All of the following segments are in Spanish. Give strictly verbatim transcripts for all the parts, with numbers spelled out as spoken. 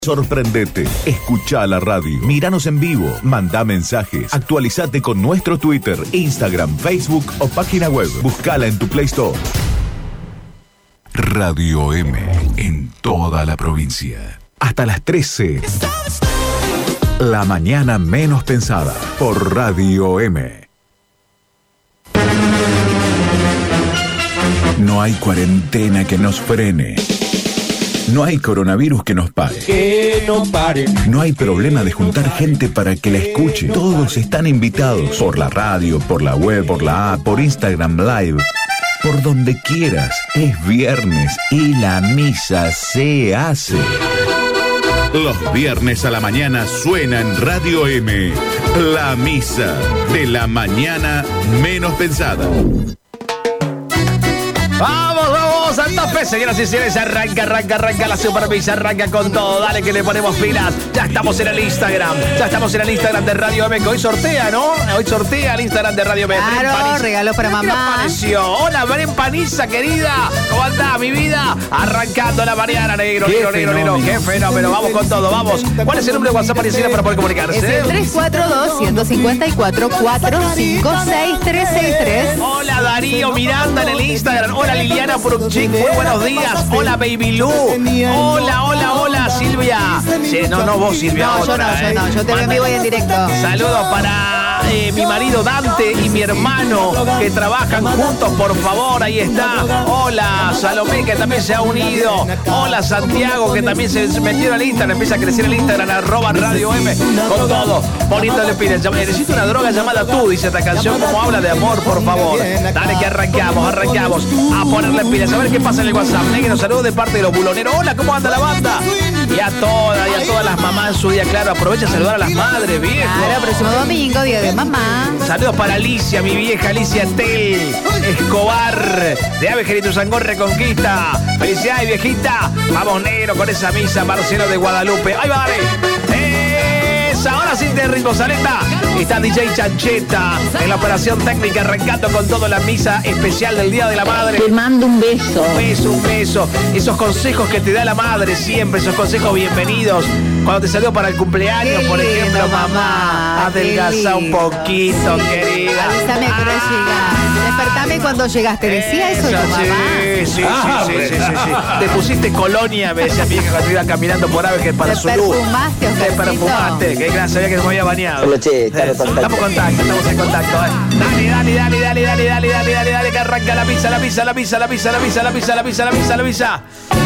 Sorprendete, escucha la radio, míranos en vivo, manda mensajes, actualizate con nuestro Twitter, Instagram, Facebook o página web. Búscala en tu Play Store. Radio M en toda la provincia. Hasta las trece. La mañana menos pensada por Radio M. No hay cuarentena que nos frene. No hay coronavirus que nos pare. Que no pare. No hay problema de juntar gente para que la escuche. Todos están invitados. Por la radio, por la web, por la app, por Instagram Live. Por donde quieras. Es viernes y la misa se hace. Los viernes a la mañana suena en Radio M. La misa de la mañana menos pensada. ¡Vamos, vamos! Santa Fe, señoras y señores, arranca, arranca, arranca la supervisa, arranca con todo, dale que le ponemos pilas. Ya estamos en el Instagram, ya estamos en el Instagram de Radio M, que hoy sortea, ¿no? Hoy sortea el Instagram de Radio M. Claro, regalo para mamá. ¿Qué apareció? Hola, Belén Paniza, querida. ¿Cómo andás, mi vida? Arrancando la mañana, negro, Qué negro, negro, negro. Qué fenómeno, vamos con todo, vamos. ¿Cuál es el número de WhatsApp, Parisina, para poder comunicarse? Es el tres cuatro dos, uno cinco cuatro, cuatro cinco seis, tres seis tres. Hola, Darío Miranda en el Instagram. Hola, Liliana Pruchik, muy buenos días. Hola, Baby Lu. Hola, hola, hola, Silvia. Sí, no, no, vos, Silvia. No, otra, yo no, ¿eh? yo no, yo te veo en vivo y en directo. Saludos para eh, mi marido Dante y mi hermano que trabajan juntos, por favor, ahí está. Hola, Salomé, que también se ha unido. Hola, Santiago, que también se metió en el Instagram. Empieza a crecer el Instagram, arroba Radio M, con todo, poniéndole pilas. Necesito una droga llamada Tú, dice esta canción. Como habla de amor, por favor. Dale que arrancamos, arrancamos a ponerle pilas. A ver qué pasa en el WhatsApp. Negro, saludos de parte de los buloneros. Hola, ¿cómo anda la banda? Y a todas, y a todas las mamás en su día, claro. Aprovecha a saludar a las madres, viejo. Claro, próximo domingo, día de mamá. Saludos para Alicia, mi vieja Alicia Tel Escobar, de Avejerito Sangón Reconquista. Felicidades, viejita. Vamos, negro, con esa misa. Marcelo de Guadalupe. Ahí va, dale. Esa, ahora sí te ritmo, Saleta. Está D J Chancheta en la operación técnica, arrancando con todo la misa especial del Día de la Madre. Te mando un beso. Un beso, un beso. Esos consejos que te da la madre siempre, esos consejos bienvenidos. Cuando te salió para el cumpleaños, Qué por lindo, ejemplo, mamá, mamá, adelgaza un poquito, querida. Avísame que no llegas. Despertame cuando llegaste. ¿Decía eso, tu mamá? Sí, sí, sí, Ah, sí, sí, sí, sí. Te pusiste colonia, me decía mi hija cuando iba caminando por Avejer para Te su luz. perfumaste, Te Oscarcito. perfumaste, que gracias, sabía que me había bañado. Hola, che, estamos en contacto. Estamos en contacto, estamos en contacto. eh. Dale, dale, dale, dale, dale, dale, dale, dale, dale, que arranca la pizza, la pizza, la pizza, la pizza, la pizza, la pizza, la pizza, la pizza, la pizza.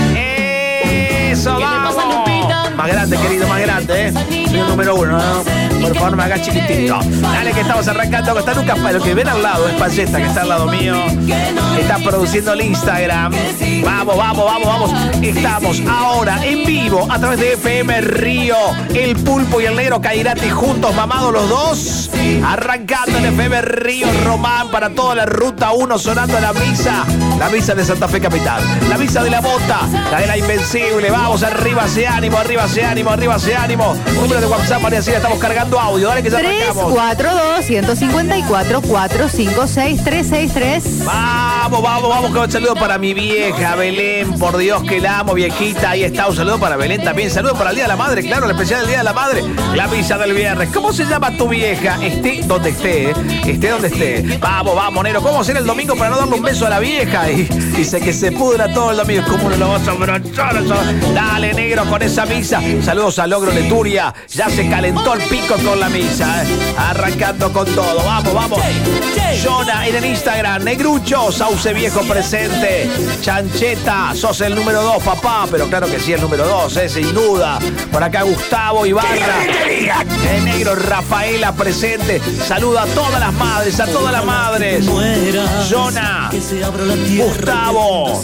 Eso, vamos. Más grande, querido, más grande, ¿eh? Soy el número uno, ¿no? Por favor, no me hagas chiquitito. Dale, que estamos arrancando. Que está Lucas, lo que ven al lado es Payeta, que está al lado mío. Está produciendo el Instagram. Vamos, vamos, vamos, vamos. Estamos ahora en vivo a través de F M Río. El Pulpo y el Negro Cairati juntos, mamados los dos. Arrancando en F M Río Román para toda la ruta uno, sonando la misa. La misa de Santa Fe Capital. La misa de la Bota. La de la Invencible. Vamos, arriba ese ánimo, arriba ese ánimo, arriba ese ánimo. Número de WhatsApp, María Silvia, estamos cargando audio. Dale que ya tres arrancamos. cuatro dos, uno cinco cuatro, cuatro cinco seis, tres seis tres. Vamos, vamos, vamos, con un saludo para mi vieja Belén, por Dios que la amo, viejita. Ahí está, un saludo para Belén también. Saludo para el Día de la Madre, claro, el especial del Día de la Madre. La misa del viernes. ¿Cómo se llama tu vieja? Esté donde esté, ¿eh? Esté donde esté. Vamos, vamos, negro. ¿Cómo hacer el domingo para no darle un beso a la vieja? Y dice que se pudra todo el domingo. ¿Cómo no lo vas a abrazar? Dale, negro, con esa misa. Saludos a Logro Leturia. Ya se calentó el pico con la misa, ¿eh? Arrancando con todo. Vamos, vamos. Jonah en el Instagram. Negrucho, Sauce Viejo presente. Chancheta, sos el número dos, papá. Pero claro que sí, el número dos, ¿eh? Sin duda. Por acá Gustavo Ibarra. El negro Rafaela presente. Saluda a todas las madres, a todas las madres. Jonah, Gustavo.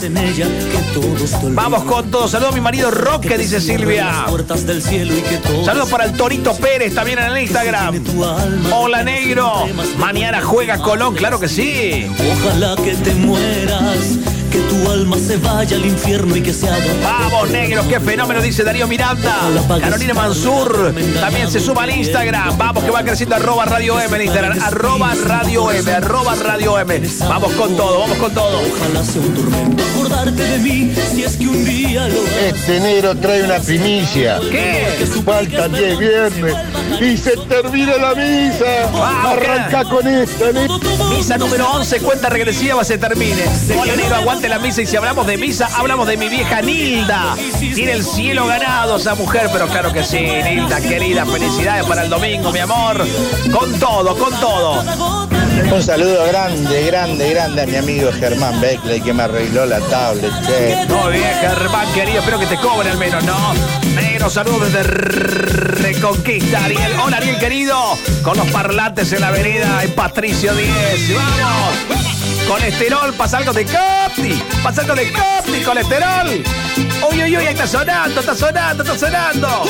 Vamos con todo. Saludos a mi marido Roque, dice Silvia. Saludos para el Torito Pérez también en el Instagram. Hola, negro. Mañana juega Colón, claro que sí. Ojalá que te mueras, que tu alma se vaya al infierno y que se haga. Vamos, negros, qué fenómeno, dice Darío Miranda. Carolina Mansur también se suma al Instagram. Vamos, que va creciendo arroba Radio M en Instagram. Arroba Radio M, arroba Radio M. Vamos con todo, vamos con todo. Ojalá sea un tormento acordarte de mí, si es que un día lo... Este negro trae una primicia. ¿Qué? Faltan diez viernes y se termina la misa. Vamos, Arranca con esta. Misa número once, cuenta regresiva, se termine. Hola, negro, aguante la misa. Y si hablamos de misa, hablamos de mi vieja Nilda. Tiene el cielo ganado esa mujer, pero claro que sí, Nilda, querida. Felicidades para el domingo, mi amor. Con todo, con todo. Un saludo grande, grande, grande a mi amigo Germán Beckley que me arregló la tablet, che. Muy bien, Germán, querido. Espero que te cobre al menos, ¿no? Negro, saludos desde Reconquista, Ariel. Hola, Ariel, querido. Con los parlantes en la avenida en Patricio diez. ¡Vamos! Colesterol, pasa algo de Copti. Pasa algo de Copti, colesterol. Uy, uy, uy, está sonando, está sonando, está sonando.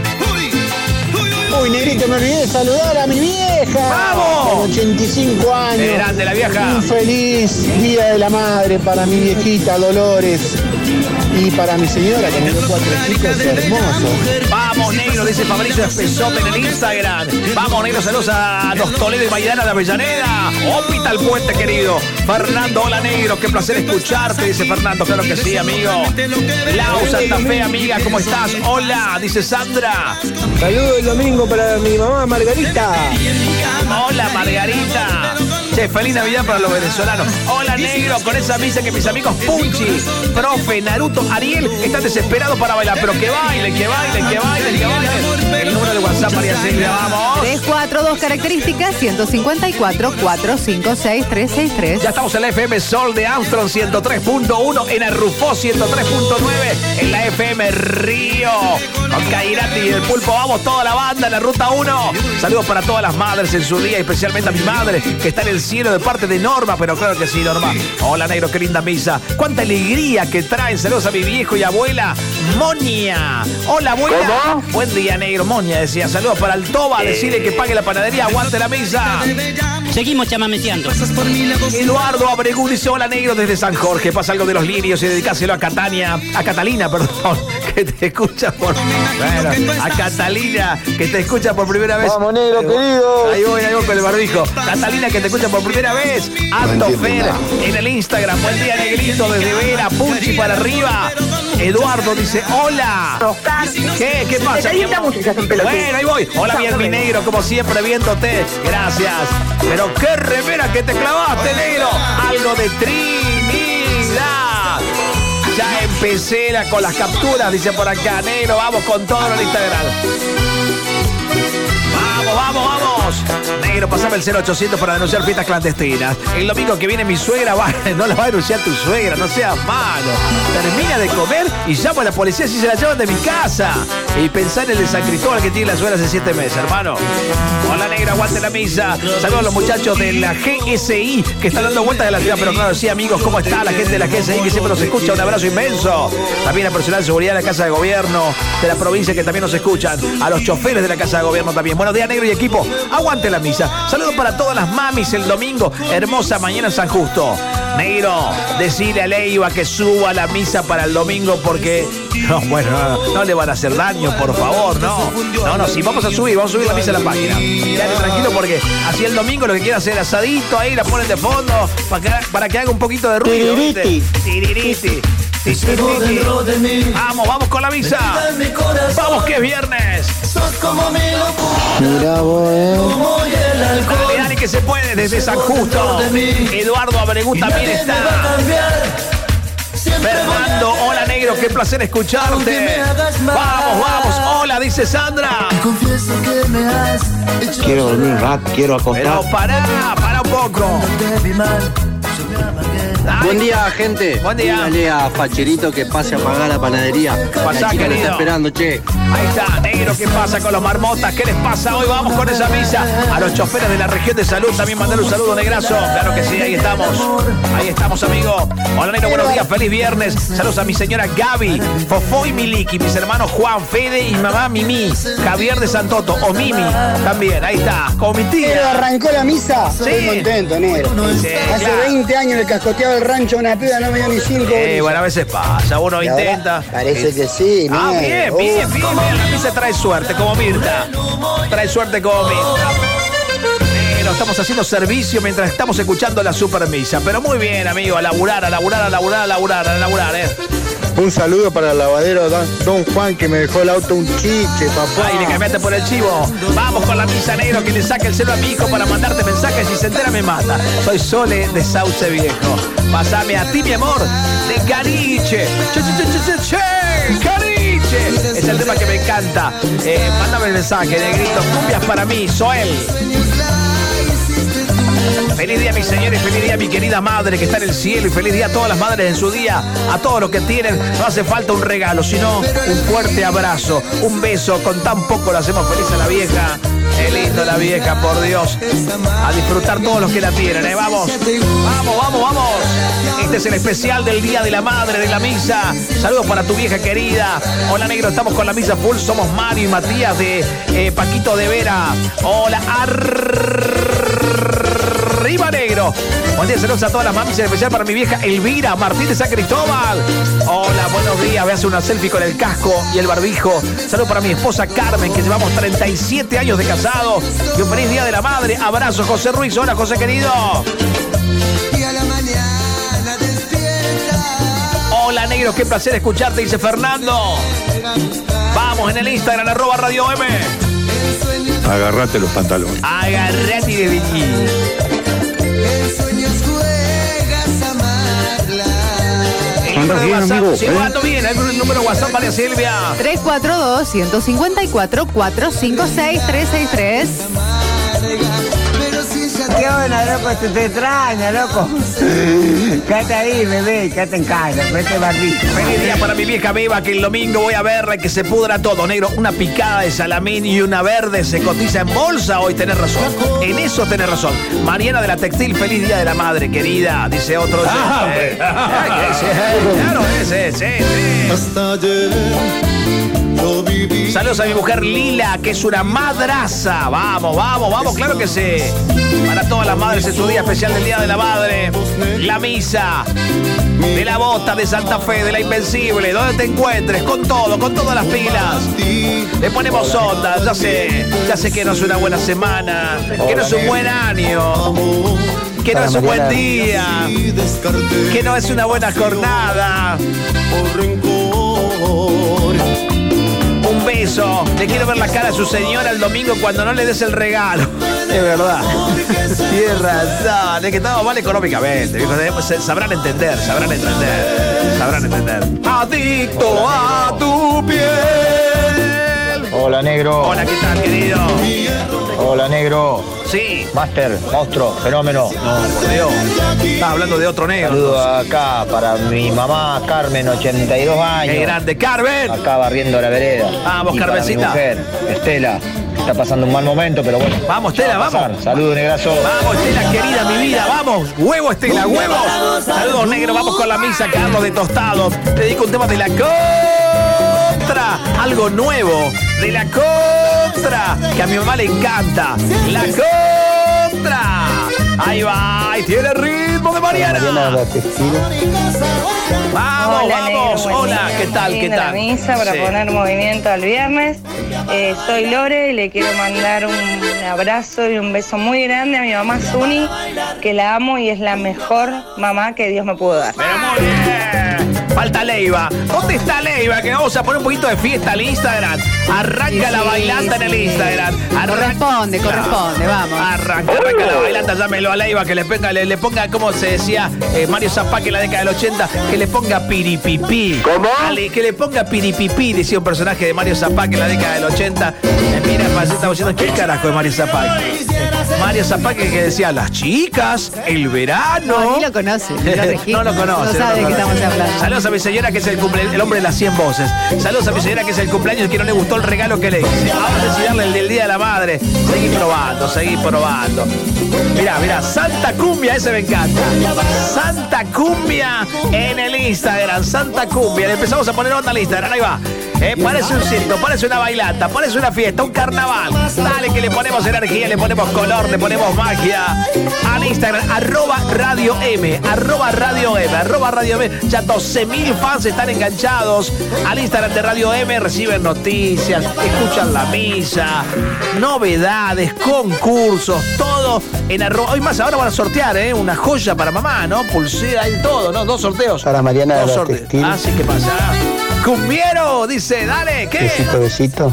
Uy, negrito, me olvidé de saludar a mi vieja. ¡Vamos! Con ochenta y cinco años. Grande la vieja. Un feliz Día de la Madre para mi viejita Dolores. Y para mi señora, que tiene cuatro chicos hermosos. Vamos, negro, dice Fabricio Espesote en el Instagram. Vamos, negro, saludos a los Toledo y Maidana de Avellaneda. Opita el puente, querido. Fernando, hola, negro, qué placer escucharte, dice Fernando. Claro que sí, amigo. Lau Santa Fe, amiga, ¿cómo estás? Hola, dice Sandra. Saludos el domingo para mi mamá Margarita. Hola, Margarita. Che, feliz Navidad para los venezolanos. Hola, negro, con esa misa que mis amigos Punchi, Profe, Naruto, Ariel están desesperados para bailar. Pero que bailen, que bailen, que bailen, que bailen. El número de WhatsApp, María Silvia, vamos. tres cuatro dos características, ciento cincuenta y cuatro, cuatrocientos cincuenta y seis, trescientos sesenta y tres. Ya estamos en la F M Sol de Armstrong ciento tres punto uno, en Arrufó ciento tres punto nueve, en la F M Río, con Cairati y el Pulpo. Vamos, toda la banda en la Ruta uno. Saludos para todas las madres en su día, especialmente a mi madre, que está en el cielo de parte de Norma, pero claro que sí, Norma. Hola, negro, qué linda misa. Cuánta alegría que traen. Saludos a mi viejo y abuela, Monia. Hola, abuela. ¿Cómo? Buen día, negro. Monia decía. Saludos para el Toba, decirle que pague la panadería, aguante la misa. Seguimos chamameceando. Eduardo Abregú dice: hola, negro, desde San Jorge. Pasa algo de los lirios y dedicáselo a Catania, a Catalina, perdón, que te escucha por... Bueno, a Catalina, que te escucha por primera vez. Vamos, negro, querido. Ahí voy, ahí voy con el barbijo. Catalina, que te escucha por primera vez. Alto Fer en el Instagram. Buen día, negrito, desde Vera, Punchi para arriba. Eduardo dice: hola. ¿Qué? ¿Qué pasa? Bueno, ahí voy. Hola, bien, mi negro, como siempre, viéndote. Gracias. Pero qué remera que te clavaste, negro. Algo de Trinidad. Ya empecé la, con las capturas, dice por acá, negro. Vamos con todo en el Instagram. Vamos, vamos, vamos. Negro, pasame el cero ochocientos para denunciar fiestas clandestinas. El domingo que viene mi suegra va, no la va a denunciar tu suegra, no seas malo. Termina de comer y llamo a la policía si se la llevan de mi casa. Y pensá en el de San Cristóbal que tiene la suegra hace siete meses, hermano. Hola, negro, aguante la misa. Saludos a los muchachos de la G S I que están dando vueltas de la ciudad. Pero claro, sí, amigos, ¿cómo está la gente de la G S I que siempre nos escucha? Un abrazo inmenso. También al personal de seguridad de la Casa de Gobierno de la provincia que también nos escuchan. A los choferes de la Casa de Gobierno también. Buenos días, negro y equipo. Aguante la misa. Saludos para todas las mamis el domingo. Hermosa mañana en San Justo. Negro, decile a Leiva que suba la misa para el domingo porque... No, bueno, no, no le van a hacer daño, por favor, no. No, no, sí, vamos a subir, vamos a subir la misa a la página. Quédate tranquilo porque así el domingo lo que quiera hacer asadito ahí, la ponen de fondo para que, para que haga un poquito de ruido. Tiririti. Tiririti. Tiririti. Vamos, vamos con la misa. Vamos que es viernes. Mira vos, eh. Dale, dale que se puede desde San Justo. Eduardo Abregú también está. Fernando, hola, negro, qué placer escucharte. Vamos, vamos, hola, dice Sandra. Quiero dormir un rato, quiero acostar. Pero pará, pará un poco. Dale. Buen día, gente. Buen día. Dígale a Facherito que pase a pagar la panadería. Pasá, la chica querido. lo está esperando, che. Ahí está, negro, ¿qué pasa con los marmotas? ¿Qué les pasa hoy? Vamos con esa misa. A los choferes de la región de salud también mandar un saludo, negrazo. Claro que sí, ahí estamos. Ahí estamos, amigo. Hola, negro, buenos días, feliz viernes. Saludos a mi señora Gaby, Fofó y Miliki, mis hermanos Juan, Fede y mamá Mimi, Javier de Santoto, o Mimi también, ahí está, como mi Pero tía. arrancó la misa. Sí. Estoy contento, negro. Sí, Hace claro. veinte años años le cascoteaba el rancho a una piba, no me dio ni cinco. Eh, bueno, a veces pasa, uno intenta. Parece que sí, ¿no? Ah, bien, bien, bien, bien. La misa trae suerte, como Mirta. Trae suerte como Mirta. Pero estamos haciendo servicio mientras estamos escuchando la super misa. Pero muy bien, amigo, a laburar, a laburar, a laburar, a laburar, a laburar, eh. Un saludo para el lavadero Don, Don Juan, que me dejó el auto un chiche, papá. Ay, le cambiaste por el chivo. Vamos con la misa, negro, que le saque el celo a mi hijo para mandarte mensajes y se entera me mata. Soy Sole de Sauce Viejo. Pasame a ti, mi amor, de Cariche. Che, che, che, che, che, che. Cariche. Es el tema que me encanta. Eh, mándame el mensaje, negrito. Cumbias para mí, Soel. Feliz día, mis señores, feliz día, mi querida madre que está en el cielo, y feliz día a todas las madres en su día, a todos los que tienen. No hace falta un regalo, sino un fuerte abrazo, un beso. Con tan poco lo hacemos feliz a la vieja. Qué lindo la vieja, por Dios. A disfrutar todos los que la tienen, ¿eh? Vamos, vamos, vamos, vamos. Este es el especial del Día de la Madre, de la misa. Saludos para tu vieja querida. Hola, negro, estamos con la misa full. Somos Mario y Matías de eh, Paquito de Vera. Hola, arriba, negro. Buen día, saludos a todas las mamis, en especial para mi vieja Elvira Martín de San Cristóbal. Hola, buenos días. Voy a hacer una selfie con el casco y el barbijo. Saludos para mi esposa Carmen, que llevamos treinta y siete años de casado. Y un feliz día de la madre. Abrazo, José Ruiz. Hola, José querido. Hola, negro, qué placer escucharte, dice Fernando. Vamos en el Instagram, arroba Radio M. Agarrate los pantalones. Agarrate de bikini. Amigo, sí, ando bien, el número WhatsApp, María Silvia. tres cuatro dos, uno cinco cuatro, cuatro cinco seis, tres seis tres. Qué buena, loco, te, te extraña, loco. Quédate ahí, bebé, quédate en casa, vete barrito. Feliz día para mi vieja Beba, que el domingo voy a ver que se pudra todo, negro. Una picada de salamín y una verde se cotiza en bolsa hoy, tenés razón. En eso tenés razón. Mariana de la Textil, feliz día de la madre, querida, dice otro. Ah, eh, eh, ese, claro, ese, ese, ese. Hasta ayer yo viví. Saludos a mi mujer Lila, que es una madraza. Vamos, vamos, vamos, claro que sí. Para todas las madres en su día especial del Día de la Madre. La misa de la Bota, de Santa Fe, de la Invencible, donde te encuentres, con todo, con todas las pilas. Le ponemos onda, ya sé, ya sé que no es una buena semana, que no es un buen año, que no es un buen día, que no es una buena jornada. Un beso. Le quiero ver la cara a su señora el domingo cuando no le des el regalo. Es verdad. Tienes razón. Es que estamos mal económicamente. Sabrán entender, sabrán entender. Sabrán entender. Adicto a tu piel. Hola, negro. Hola, ¿qué tal, querido? Hola, negro. Sí. Master, monstruo, fenómeno. No, por Dios. Estás hablando de otro negro. Saludos acá para mi mamá Carmen, ochenta y dos años. ¡Qué grande, Carmen! Acá barriendo la vereda. Vamos, y Carmencita. Para mi mujer, Estela, que está pasando un mal momento, pero bueno. Vamos, Estela, va vamos. Saludos, negrazo. Vamos, Estela, querida, mi vida, vamos. Huevo, Estela, huevo. Saludos, negro, vamos con la misa, Carlos de Tostado. Te dedico un tema de la contra. Algo nuevo de la contra, que a mi mamá le encanta. La contra. Ahí va, ahí tiene el ritmo de Mariana. Vamos, Hola, vamos. negro, Hola, ¿qué tal? ¿Qué Linda tal? La misa para Sí. poner movimiento al viernes. Eh, soy Lore y le quiero mandar un abrazo y un beso muy grande a mi mamá Zuni, que la amo y es la mejor mamá que Dios me pudo dar. Pero muy bien. Falta Leiva. ¿Dónde está Leiva? Que vamos a poner un poquito de fiesta al Instagram. Arranca Sí, la sí, bailanta sí. en el Instagram. Arranca. Corresponde, corresponde, vamos. Arranca, arranca la bailanta, llámelo a Leiva, que le ponga, le, le ponga, como se decía eh, Mario Zapata en la década del ochenta, que le ponga piripipí. ¿Cómo? Ale, que le ponga piripipí, decía un personaje de Mario Zapata en la década del ochenta. Eh, mira, estamos diciendo, ¿qué carajo es Mario Zapata? Mario Zapata que decía, las chicas, el verano. No, ni lo conoce, ni lo registra. No lo conoce. No sabe de qué estamos hablando. Saludos a mi señora que es el, cumple, el hombre de las cien voces. Saludos a mi señora que es el cumpleaños y que no le gustó el regalo que le hice. Ahora sí darle el del Día de la Madre. Seguí probando, seguí probando. Mirá, mirá, Santa Cumbia, ese me encanta. Santa Cumbia en el Instagram, Santa Cumbia. Le empezamos a poner onda al Instagram, ahí va. Eh, parece un circo, parece una bailata, parece una fiesta, un carnaval. Dale que le ponemos energía, le ponemos color, le ponemos magia. Al Instagram, arroba Radio M, arroba Radio M, arroba Radio M. Ya doce mil fans están enganchados al Instagram de Radio M, reciben noticias, escuchan la misa, novedades, concursos, todo en arroba. Hoy más, ahora van a sortear, ¿eh? Una joya para mamá, ¿no? Pulsera y todo, ¿no? Dos sorteos. Para Mariana de la Textil. Ah, sí, ¿qué pasa? Cumbiero, dice, dale, ¿qué? Besito, besito.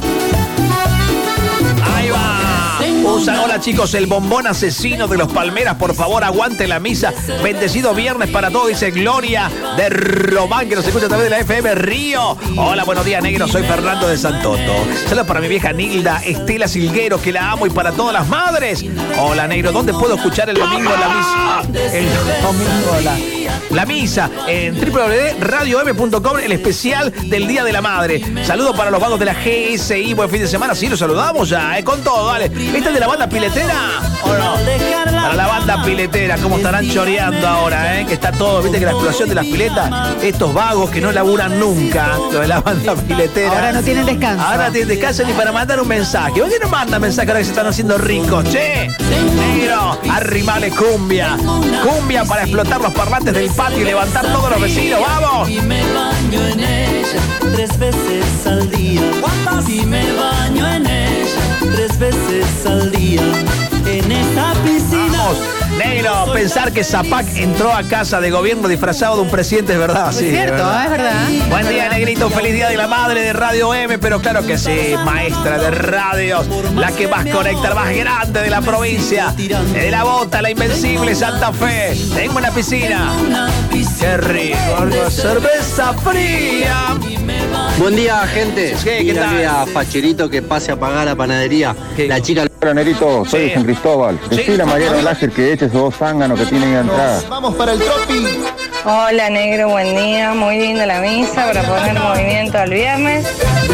Ahí va. Usa, hola chicos, el bombón asesino de los Palmeras, por favor, aguante la misa. Bendecido viernes para todos, dice Gloria de Román, que nos escucha a través de la F M Río. Hola, buenos días, negro, soy Fernando de Santoto. Saludos para mi vieja Nilda Estela Silguero, que la amo, y para todas las madres. Hola, negro, ¿dónde puedo escuchar el domingo la misa? El domingo la... La misa en doble u doble u doble punto radio m punto com, el especial del Día de la Madre. Saludos para los vagos de la G S I. Buen fin de semana. Sí, los saludamos ya, eh, con todo, dale. ¿Esta es de la banda piletera o no? Para la banda piletera, ¿cómo estarán choreando ahora, eh? Que está todo, viste que la explosión de las piletas, estos vagos que no laburan nunca, lo de la banda piletera. Ahora no tienen descanso. Ahora no tienen descanso ni para mandar un mensaje. ¿Por qué no mandan mensaje ahora que se están haciendo ricos? Che, negro, arrimale cumbia. Cumbia para explotar los parlantes del patio y levantar todos los vecinos, ¡vamos! Y me baño en ella tres veces al día. Y me baño en ella tres veces al día. En esta piscina. Vamos, negro, pensar que Zapac entró a casa de gobierno disfrazado de un presidente es verdad, sí. Es cierto, es verdad. es verdad. Buen día, negrito, feliz día de la madre de Radio M, pero claro que sí, maestra de radios, la que más conecta, la más grande de la provincia, de la bota, la invencible Santa Fe. Tengo una piscina. Qué rico, cerveza fría. Buen día, gente. ¿Qué, qué Dígale tal? a Facherito que pase a pagar la panadería. ¿Qué? La chica... Hola, Nerito, soy Sí. de San Cristóbal. Decile Sí. a Mariano Láser que eche esos dos zánganos que tienen ahí entrada. Vamos para el tropi. Hola negro, buen día, muy linda la misa para poner movimiento al viernes.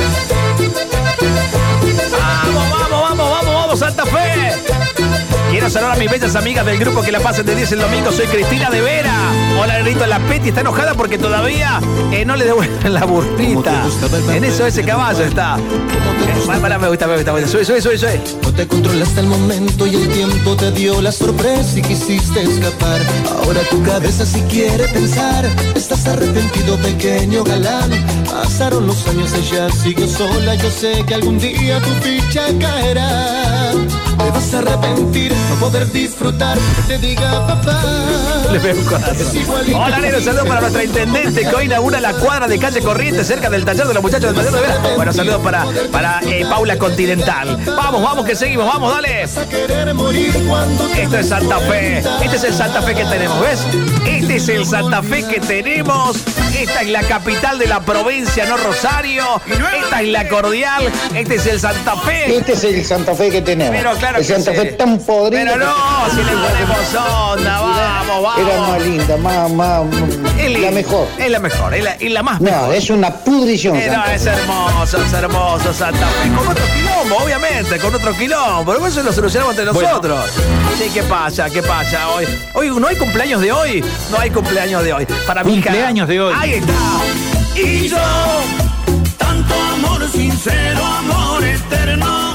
Vamos, vamos, vamos, vamos, vamos, Santa Fe. Quiero saludar a mis bellas amigas del grupo que la pasen de diez el domingo. Soy Cristina de Vera. Hola, negrito, la Peti está enojada porque todavía eh, no le devuelven la burrita. En eso ese caballo está. Eh, pará, me gusta, me gusta, me gusta. Sube, sube, sube, sube. No te controlaste el momento y el tiempo te dio la sorpresa y quisiste escapar. Ahora tu cabeza si quiere pensar. Estás arrepentido, pequeño galán. Pasaron los años, ella siguió sola. Yo sé que algún día tu ficha caerá. Te vas a arrepentir, no poder disfrutar. Que te diga papá. Le veo un corazón. Hola, negro, saludos para nuestra intendente que hoy inaugura la cuadra de calle Corrientes cerca del taller de los muchachos del taller de Vera. Bueno, saludos para, para eh, Paula Continental. Vamos, vamos, que seguimos, vamos, dale. Esto es Santa Fe. Este es el Santa Fe que tenemos, ¿ves? Este es el Santa Fe que tenemos. Esta es la capital de la provincia, no Rosario. Esta es la cordial. Este es el Santa Fe. Este es el Santa Fe que tenemos. Pero claro el que Santa sí. Fe tan podrido. Pero no, si le ponemos onda, vamos, vamos. Era más linda, más, más, Es la linda, mejor. Es la mejor, es la, es la más No, mejor. es una pudrición. Eh, no, Santa es Fe. hermoso, es hermoso Santa Fe. Con otro quilombo, obviamente, con otro quilombo. Pero eso lo solucionamos entre nosotros. Sí, ¿qué pasa? ¿Qué pasa hoy? Hoy no hay cumpleaños de hoy. No hay cumpleaños de hoy. Para mi hija. Cumpleaños de hoy. Ahí está. Y yo, tanto amor sincero, amor eterno.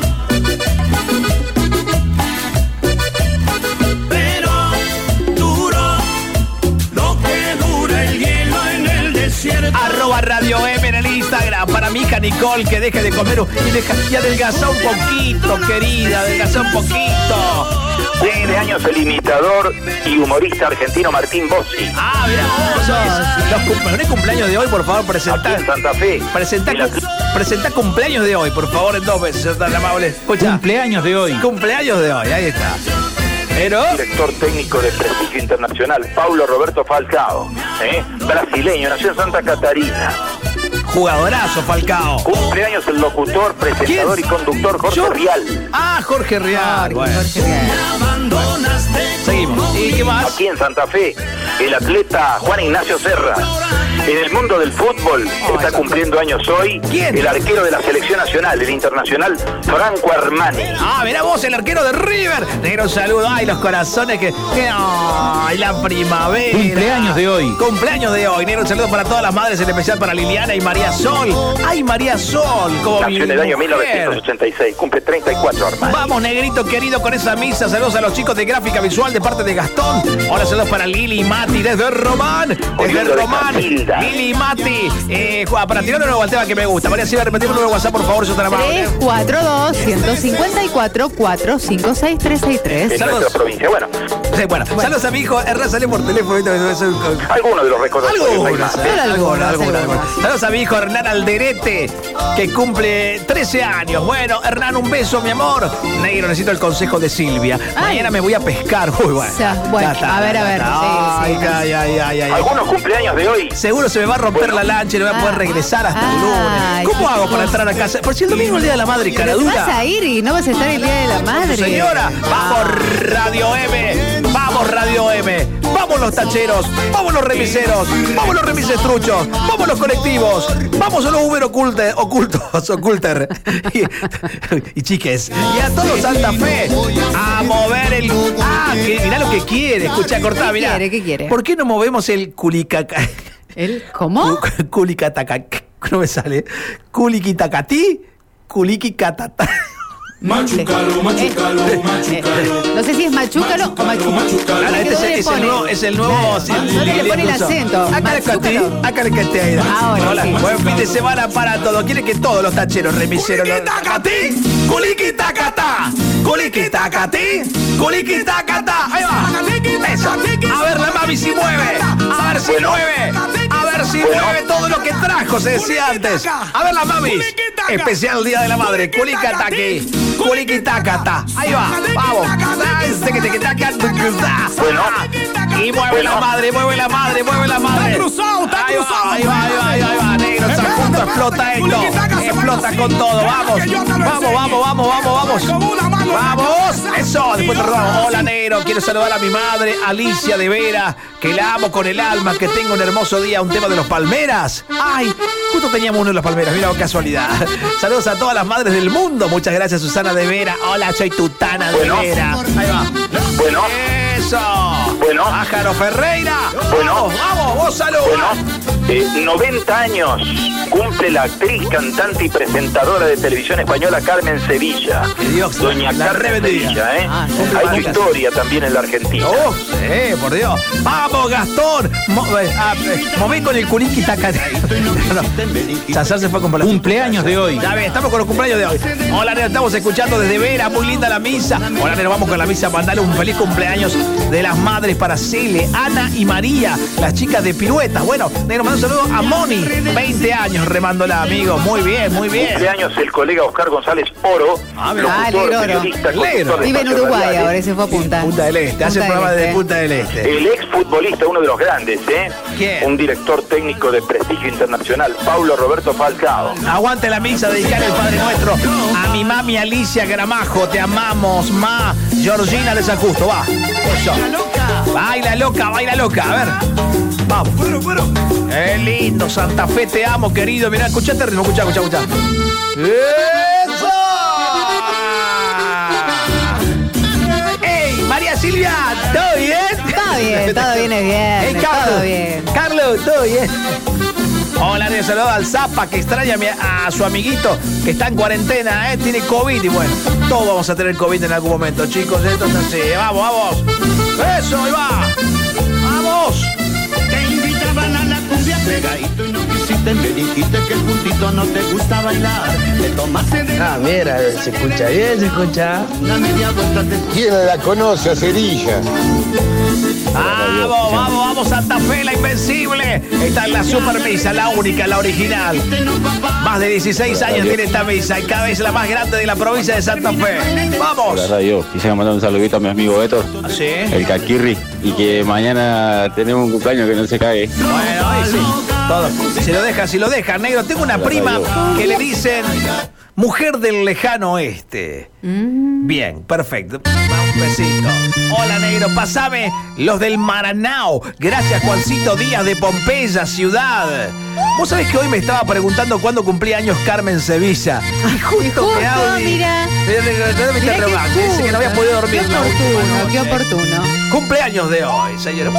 Pero duro lo que dura el hielo en el desierto. Arroba Radio M en el Instagram. Para mi hija Nicole, que deje de comer y, deja, y adelgazá un poquito, querida. Adelgazá un poquito. Cumpleaños el imitador y humorista argentino Martín Bossi. Ah, mirá vos. Los cumpleaños, cumpleaños de hoy, por favor, presentá. Aquí en Santa Fe. Presentá, La... presentá cumpleaños de hoy, por favor, en dos veces, es tan amable. Escucha. Cumpleaños de hoy. Cumpleaños de hoy, ahí está. Pero... Director técnico de prestigio internacional, Paulo Roberto Falcao. ¿eh? Brasileño, nació en Santa Catarina. Jugadorazo, Falcao. Cumpleaños el locutor, presentador ¿Quién? y conductor Jorge ¿Yo? Rial. Ah, Jorge Rial. Bueno. Jorge Rial. Seguimos. ¿Y qué más? Aquí en Santa Fe, el atleta Juan Ignacio Serra. En el mundo del fútbol está cumpliendo años hoy. ¿Quién? El arquero de la selección nacional, el internacional Franco Armani. Ah, mirá vos, el arquero de River. Negro, un saludo. Ay, los corazones que... que ay, la primavera. Cumpleaños de hoy. Cumpleaños de hoy. Negro, un saludo para todas las madres, en especial para Liliana y María Sol. Ay, María Sol. Como Nació en el año mil novecientos ochenta y seis. Cumple treinta y cuatro, Armani. Vamos, negrito querido, con esa misa. Saludos a los chicos de Gráfica Visual de parte de Gastón. Hola, saludos para Lili y Mati desde Román. Desde Román. Lili y Mati. Eh, para tirar un nuevo al tema que me gusta. María Silva, repetimos un nuevo WhatsApp, por favor, yo te la mando. tres cuatro dos, uno cinco cuatro, cuatro cinco seis, tres seis tres. En nuestra provincia, bueno. Sí, bueno. bueno. Saludos a mi hijo. Hernán, sale por teléfono. Algunos de los recordatorios. Algunos, eh, algunos, algunos, algunos. Saludos a mi hijo Hernán Alderete, que cumple trece años. Bueno, Hernán, un beso, mi amor. Negro, necesito el consejo de Silvia. Ay. Mañana me voy a pescar. Uy, bueno. O sea, bueno, ya está, a ver, a ver. Ay, sí, sí, ay, ay, ay, ay. Algunos cumpleaños de hoy. Seguro se me va a romper bueno. la lancha y no voy a poder regresar hasta el lunes. ¿Cómo hago para entrar a casa? Por si el domingo es el Día de la Madre, cara dura. Vas a ir y no vas a estar el Día de la Madre. Señora, vamos Radio M. Vamos Radio M. Vamos los tacheros. Vamos los remiseros. Vamos los remises truchos. Vamos los colectivos. Vamos a los Uber oculte, ocultos, oculter. Y, y chiques. Y a todos Santa Fe. A mover el... Ah, que, mirá lo que quiere. Escucha, cortá, mirá. ¿Qué quiere? ¿Qué quiere? ¿Por qué no movemos el culicaca? ¿El cómo? Culicataca. No me sale. Culiquitacatí. Culiquicatata. Machucalo, machucalo, eh, machucalo. Eh, no sé si es machúcalo o machucalo. Ah, este es, es, el nuevo, es el nuevo. No le pone el acento. Acá le canté. Hola, sí. Buen fin de semana para todos. Quiere que todos los tacheros remiseros. Culiquitacatí, culiquitacatá, culiquitacatí, culiquitacatá. Ahí va. Eso. A ver la mami si mueve. A ver si mueve. A ver si mueve todo lo que trajo, se decía antes. A ver la mami. Especial Día de la Madre. Culicataque. Culiquitacata. Ahí va, vamos. Bueno. Y mueve la madre, mueve la madre, mueve la madre. Ahí va, ahí va, ahí va, ahí va. Negro, está junto, explota esto. Explota con todo, vamos. Vamos, vamos, vamos, vamos, vamos. Vamos, eso. Después te robamos. Hola, negro. Quiero saludar a mi madre, Alicia de Vera, que la amo con el alma, que tenga un hermoso día. Un tema de los Palmeras. Ay, justo teníamos uno de los Palmeras. Mira, casualidad. Saludos a todas las madres del mundo. Muchas gracias, Susana de Vera. Hola, soy Tutana de bueno. Vera. Ahí va. Bueno. Eso. Bueno. Pájaro Ferreira. Bueno. Vamos, vamos, vos saludos. Bueno. Eh, noventa años cumple la actriz, cantante y presentadora de televisión española Carmen Sevilla. Dios, Doña la Carmen Sevilla, ¿eh? Ah, hay su historia también en la Argentina. Oh, sí, por Dios. Vamos, Gastón. Mo eh, ah, eh, moví con el culiqui taca. Chazar se fue con la cumpleaños de hoy. Ya ves, estamos con los cumpleaños de hoy. Hola, Nero, estamos escuchando desde Vera, muy linda la misa. Hola, Nero, vamos con la misa. Mandarle un feliz cumpleaños de las madres para Cele, Ana y María, las chicas de Piruetas. Bueno, Nero, mando un saludo a Moni, veinte años, remándola, amigo. Muy bien, muy bien. Cumpleaños el colega Oscar González Oro, ah, locutor, periodista, conductor de vive en Uruguay ahora, se fue a Punta. Punta del Este, hace el programa del de Punta del Este. El ex futbolista, uno de los grandes, ¿eh? ¿Quién? Un director técnico de prestigio internacional, Paulo Roberto Falcao. Aguante la misa, dedicar el Padre Nuestro a mi mami Alicia Gramajo, te amamos, ma. Georgina de San Justo, va. Eso. Baila loca, baila loca, a ver. Vamos. Qué lindo, Santa Fe, te amo, querido. Mirá, escuchate el ritmo, escuchá, escuchá, escuchá. ¡Eso! ¡Ey, María Silvia! ¿Todo bien? Todo bien, todo viene bien. ¡Ey, Carlos! Todo bien. Carlos, ¿todo bien? Hola, le saludo al Zapa, que extraña a, mi, a su amiguito que está en cuarentena, ¿eh? Tiene COVID y bueno, todos vamos a tener COVID en algún momento, chicos. Esto es así. Vamos, vamos. Eso, ahí va. Vamos. Te invitaban a la cumbia pegadito y no quisiste, me dijiste que el puntito no te gusta bailar. Te tomaste de... Ah, mira, se escucha bien, se escucha. Una media vuelta te... ¿Quién la conoce a Cerilla? Vamos, vamos, vamos, Santa Fe, la invencible. Esta es la super misa, la única, la original. Más de dieciséis años tiene esta misa y cada vez la más grande de la provincia de Santa Fe. Vamos. Hola, radio. Quisiera mandar un saludito a mi amigo Héctor, ¿sí? El Caquirri, y que mañana tenemos un cumpleaños que no se cae. Bueno, ahí sí, todo. Si lo deja, si lo deja, negro. Tengo una prima que le dicen mujer del lejano oeste. Mm. Bien, perfecto. Un besito. Hola, negro, pasame los del Maranao. Gracias, Juancito Díaz de Pompeya, ciudad. Vos sabés que hoy me estaba preguntando cuándo cumplía años Carmen Sevilla. Y justo, justo me Audi, mira. Me Mira qué dice que no había podido dormir. Qué oportuno, qué oportuno. Cumpleaños de hoy, señor.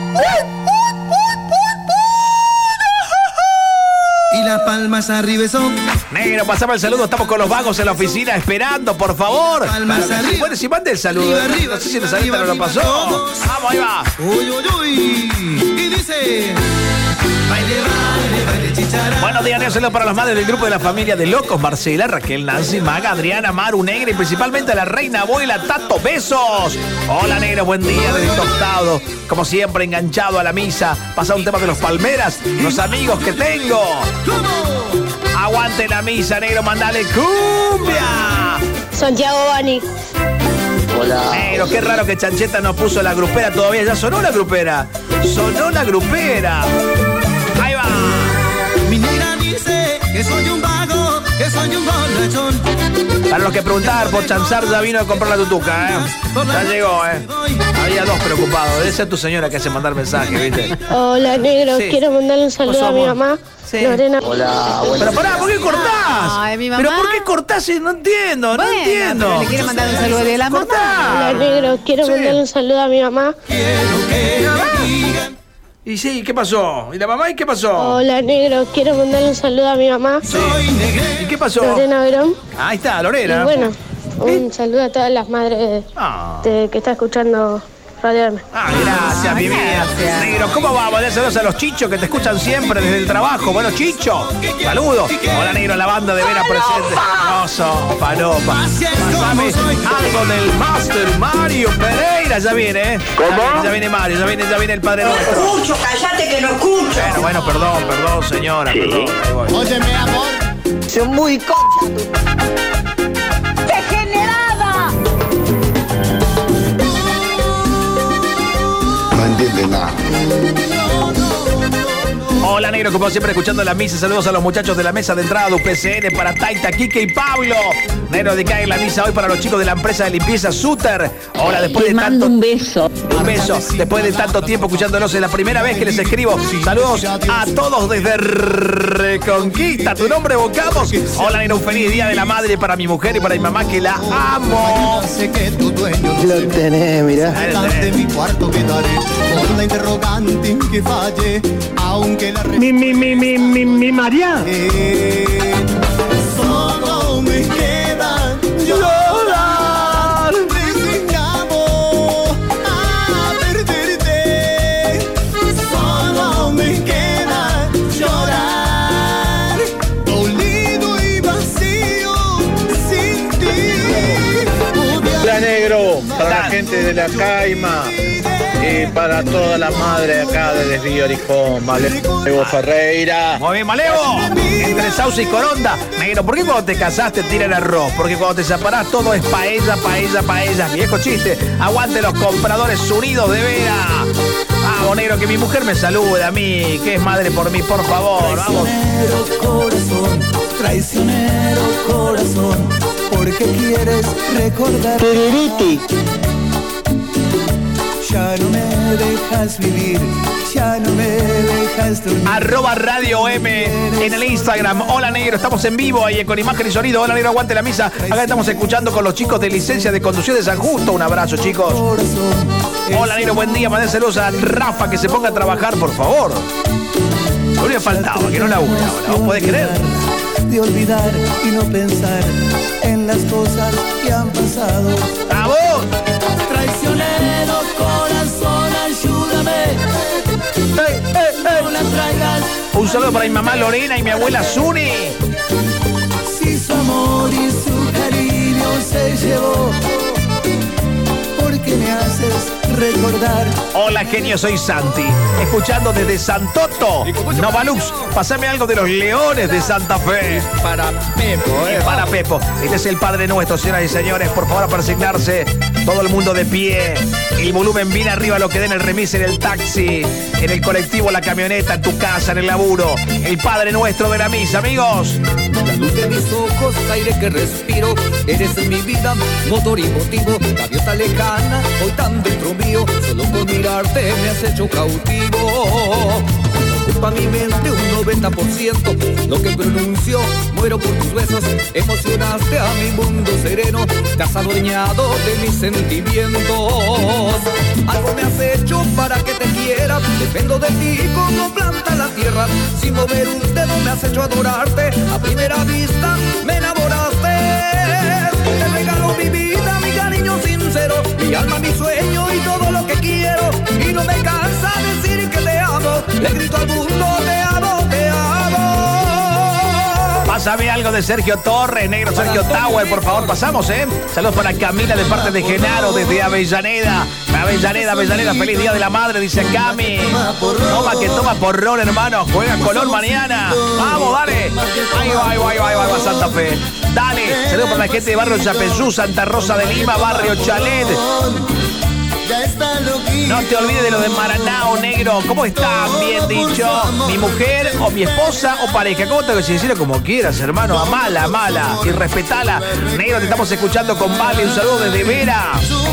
Y las palmas arriba son. Negro, pasame el saludo. Estamos con los vagos en la oficina esperando, por favor. Palmas Claro, arriba. bueno, si mande el saludo. Arriba, arriba, no sé si nos arriba, no lo pasó. todos. Vamos, ahí va. Uy, uy, uy. Y dice. Baile, baile, baile, chicharra. Buenos días, Dios, saludos para las madres del grupo de la familia de locos. Marcela, Raquel, Nancy, Maga, Adriana, Maru, Negra y principalmente a la reina abuela Tato. Besos. Hola, negro, buen día desde Tostado. Como siempre, enganchado a la misa. Pasa un tema de los Palmeras, los amigos que tengo. Aguante la misa, negro, mandale cumbia. Santiago Bani. Hola. Negro, qué raro que Chancheta no puso la grupera todavía. Ya sonó la grupera. Sonó la grupera. Ahí va. Mi negra dice que soy un vago, que soy un borrachón. Para los que preguntaban por Chanzar, ya vino a comprar la tutuca, ¿eh? Ya llegó, ¿eh? Había dos preocupados. Debe ser tu señora que hace mandar mensajes, ¿viste? Hola, negro. Sí. Quiero mandarle un saludo Pasó, a mi amor. mamá, Sí. Lorena. Hola, Pero pará, ¿por qué cortás? Ay, mi mamá. ¿Pero por qué cortás? No entiendo, no Bueno, entiendo. pero le quiere mandar un saludo de la mamá. Hola, negro. Quiero Sí. mandarle un saludo a mi mamá. Y sí, ¿qué pasó? ¿Y la mamá y qué pasó? Hola, negro. Quiero mandarle un saludo a mi mamá, ¿Y qué pasó? Lorena Verón. Ahí está, Lorena. Y bueno, un saludo a todas las madres Ah. de, que está escuchando Radio M. Ah, gracias, mi vida. Negro, ¿cómo vamos? Le saludos a los chichos que te escuchan siempre desde el trabajo. Bueno, Chicho, saludos. Hola, negro, la banda de Vera presente. Oso, Palopa. Pasame algo del Master Mario Pereira. Ya viene, ¿eh? ¿Cómo? Ya viene Mario, ya viene, ya viene el Padre No Nuestro. escucho, cállate que no escucho. Bueno, bueno, perdón, perdón, señora, Sí. perdón. Ahí voy. Óyeme, amor. Soy muy concha. ¡Degenerada! No entiende nada. Hola, negro, como siempre, escuchando la misa. Saludos a los muchachos de la mesa de entrada de U P C N para Taita, Kike y Pablo. Negro, de que hay la misa hoy para los chicos de la empresa de limpieza Suter. Hola, después de tanto... un beso. Un beso. Después de tanto tiempo escuchándolos, es la primera vez que les escribo. Saludos a todos desde Reconquista. Tu nombre evocamos. Hola, negro, un feliz día de la madre para mi mujer y para mi mamá que la amo. Sé que tu dueño Lo tenés, mirá. Ahí lo de tenés. mi cuarto quedaré con la interrogante que falle, aunque la Mi, mi, mi, mi, mi, mi María. solo me queda llorar, resignado a perderte. Solo me queda llorar, dolido y vacío sin ti. Hola, negro, para la gente de la Caima y para toda la madre acá de Desvío Orijón, Malevo Ferreira. Muy bien, Malevo. Entre Sauce y Coronda. Negro, ¿por qué cuando te casaste tiran arroz? Porque cuando te separás todo es paella, paella, paella. Viejo chiste. Aguante los compradores unidos de Vera. Vamos, negro, que mi mujer me salude a mí, que es madre por mí, por favor. Vamos. Traicionero corazón, traicionero corazón, porque quieres recordar. Ya no me dejas vivir, ya no me dejas dormir. Arroba Radio M en el Instagram. Hola, negro, estamos en vivo ahí con imagen y sonido. Hola, negro, aguante la misa. Acá estamos escuchando con los chicos de licencia de conducción de San Justo. Un abrazo, chicos. Hola, negro, buen día. Mandé saludos a Rafa que se ponga a trabajar, por favor. Lo único que faltaba, que no labura ahora. ¿Vos podés creer? De olvidar y no pensar en las cosas que han pasado. ¡Bravo! Traicionero corazón, ayúdame. ¡Ey, ey, ey! No la traigas. Un saludo para mi mamá Lorena y mi abuela Zuni. Si su amor y su cariño se llevó, ¿por qué me haces recordar. Hola, genio, soy Santi. Escuchando desde Santoto, Novalux. Pásame algo de los Leones de Santa Fe. Para Pepo, eh. Para Pepo. Este es el Padre Nuestro, señoras y señores. Por favor, a persignarse. Todo el mundo de pie. El volumen bien arriba, lo que den el remis en el taxi, en el colectivo, la camioneta, en tu casa, en el laburo. El Padre Nuestro de la misa, amigos. La luz de mis ojos, aire que respiro. Eres en mi vida, motor y motivo. La diosa lejana, hoy tan dentro mío. Solo con mirarte me has hecho cautivo. Ocupa mi mente un noventa por ciento. Lo que pronuncio, muero por tus besos. Emocionaste a mi mundo sereno. Te has adueñado de mis sentimientos. Algo me has hecho para que te quiera. Dependo de ti como planta la tierra. Sin mover un dedo me has hecho adorarte. A primera vista me enamoraste. Te regalo mi vida, mi cariño sincero. Mi alma, mi sueño y todo lo que quiero. Y no me cansa decir que te amo. Le grito al mundo, te amo, te amo. Pásame algo de Sergio Torres, negro Sergio Tower, por favor, pasamos, ¿eh? Saludos para Camila de parte de Genaro, desde Avellaneda. Avellaneda, Avellaneda, feliz día de la madre, dice Cami. Toma que toma porrón, hermano. Juega Colón mañana. Vamos, dale. Ahí va, ahí va, ahí va, ahí va, Santa Fe. Dale. Saludos para la gente de Barrio Chapeyú, Santa Rosa de Lima, Barrio Chalet. No te olvides de lo de Maranao, negro. ¿Cómo está? Bien dicho. Mi mujer o mi esposa o pareja. ¿Cómo tengo que decirlo? Como quieras, hermano. Amala, amala. Y respetala. Negro, te estamos escuchando con Vale. Un saludo desde Vera.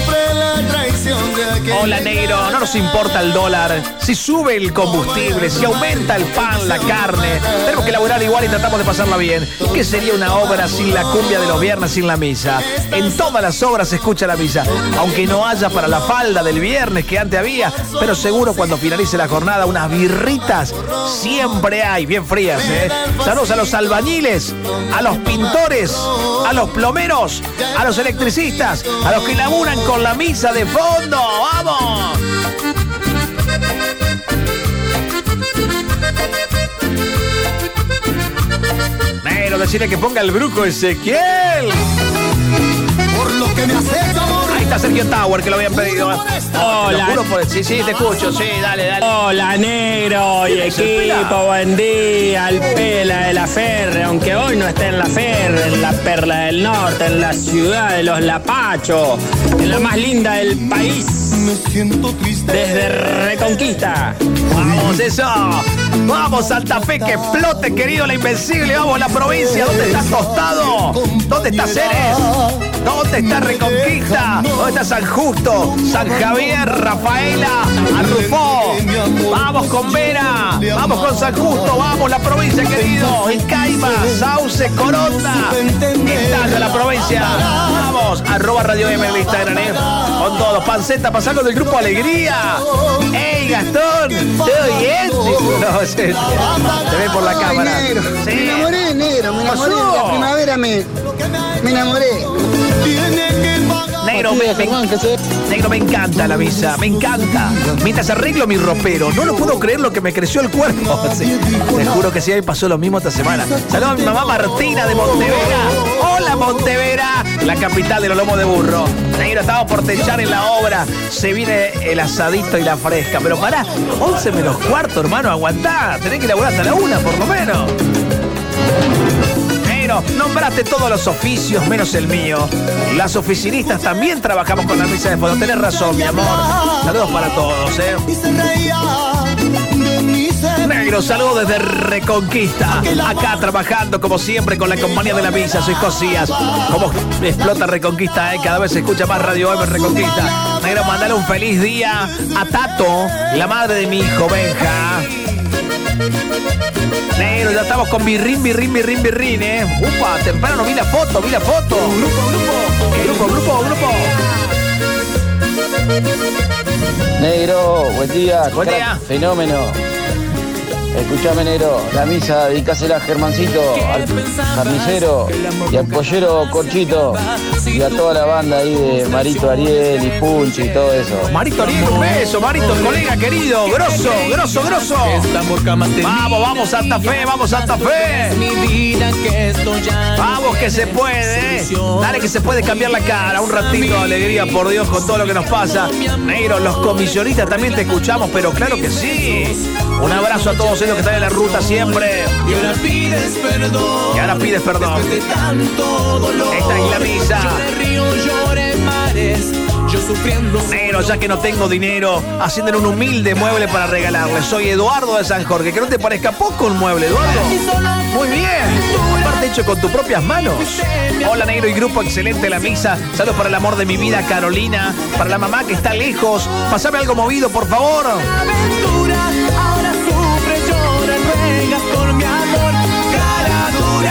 Hola, negro. No nos importa el dólar. Si sube el combustible, si aumenta el pan, la carne, tenemos que laburar igual y tratamos de pasarla bien. ¿Qué sería una obra sin la cumbia de los viernes, sin la misa? En todas las obras se escucha la misa. Aunque no haya para la falda del viernes que antes había, pero seguro cuando finalice la jornada unas birritas siempre hay, bien frías, ¿eh? Saludos a los albañiles, a los pintores, a los plomeros, a los electricistas, a los que laburan con la misa de fondo. ¡Vamos! Negro, decirle que ponga el brujo Ezequiel. Por lo que me has hecho, amor. Ahí está Sergio Tower, que lo habían pedido. Hola. Te por... Sí, sí, te escucho. Sí, dale, dale. Hola, negro y equipo. Buen día. Al Pela de la Ferre. Aunque hoy no esté en la Ferre, en la Perla del Norte, en la ciudad de los Lapachos, en la más linda del país. Me siento triste. Desde Reconquista. Vamos, eso. Vamos, Santa Fe, que explote, querido, la Invencible. Vamos, la provincia. ¿Dónde está Tostado? ¿Dónde está Ceres? ¿Dónde está Reconquista? ¿Dónde está San Justo? San Javier, Rafaela, Arrufó. Vamos con Vera. Vamos con San Justo. Vamos, la provincia, querido. En Caima, Sauce, Coronda. Estalla la provincia. Vamos, arroba Radio M en Instagram, ¿eh? Con todos. Panceta, pasando del grupo Alegría. ¡Ey, Gastón! ¿Todo bien? No, se, se ve por la cámara. Negro. Sí. Me enamoré, negro, me enamoré. ¿Pasó? La primavera me, me enamoré. Negro me, me, negro, me encanta la misa, me encanta. Mientras arreglo mi ropero, no lo puedo creer lo que me creció el cuerpo. Sí, te juro que sí, ahí pasó lo mismo esta semana. Saludos a mi mamá Martina de Montevera. Hola, Montevera, la capital de los lomos de burro. Negro, estamos por techar en la obra. Se viene el asadito y la fresca. Pero pará, once menos cuarto, hermano, aguantá. Tenés que laburar hasta la una, por lo menos. Nombraste todos los oficios menos el mío. Las oficinistas también trabajamos con la misa de fondo. Tenés razón, mi amor. Saludos para todos, ¿eh? Negro, saludos desde Reconquista. Acá trabajando como siempre con la compañía de la misa. Soy Josías. Como explota Reconquista, ¿eh? Cada vez se escucha más Radio M en Reconquista. Negro, mandale un feliz día a Tato, la madre de mi hijo Benja. Negro, ya estamos con birrín, birrín, birrín, birrín, eh. Upa, temprano vi la foto, vi la foto. Grupo, grupo, grupo, grupo, grupo. Negro, buen día. Buen día. Fenómeno. Escuchame, negro, la misa dedicásela a Germancito, al carnicero y al pollero Corchito y a toda la banda ahí de Marito Ariel y Punchi y todo eso. Marito Ariel, un beso, Marito, colega querido, grosso, grosso, grosso. Vamos, vamos Santa Fe, vamos Santa Fe. Vamos que se puede, dale que se puede cambiar la cara, un ratito de alegría, por Dios, con todo lo que nos pasa. Negro, los comisionistas también te escuchamos, pero claro que sí. Un abrazo a todos ellos que están en la ruta siempre. Y ahora pides perdón. Y ahora pides perdón. Esta es la misa. Negro, ya que no tengo dinero, haciéndole un humilde mueble para regalarle. Soy Eduardo de San Jorge. Que no te parezca poco un mueble, Eduardo. Muy bien. Aparte hecho con tus propias manos. Hola, negro y grupo, excelente la misa. Saludos para el amor de mi vida, Carolina. Para la mamá que está lejos. Pasame algo movido, por favor. Ahora sufre, llora, ruegas por mi amor, cara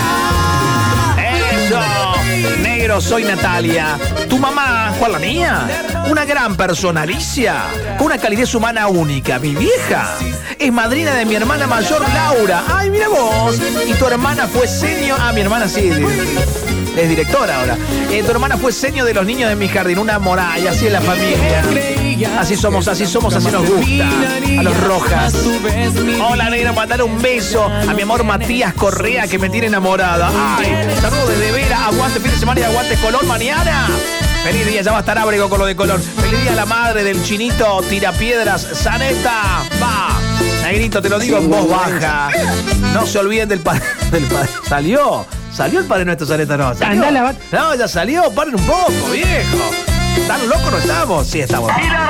dura. Eso, negro, soy Natalia. Tu mamá, ¿cuál la mía? Una gran persona, Alicia, con una calidez humana única. Mi vieja es madrina de mi hermana mayor, Laura. Ay, mira vos. Y tu hermana fue señor. Ah, mi hermana sí, es directora ahora. Eh, tu hermana fue seño de los niños de mi jardín. Una moralla, así es la familia. Así somos, así somos, así nos gusta. A los Rojas. Hola, negro, mandale un beso a mi amor Matías Correa, que me tiene enamorada. Ay, saludos desde Vera, aguante fin de semana y aguante Colón mañana. Feliz día, ya va a estar Ábrego con lo de Colón. Feliz día a la madre del chinito Tirapiedras, Zaneta. Va, negrito, te lo digo en voz baja. No se olviden del padre. Del padre. ¿Salió? ¿Salió el Padre Nuestro, Zaneta? No, ¿salió? No, ya salió, paren un poco, viejo. ¿Tan locos no estamos? Sí, estamos.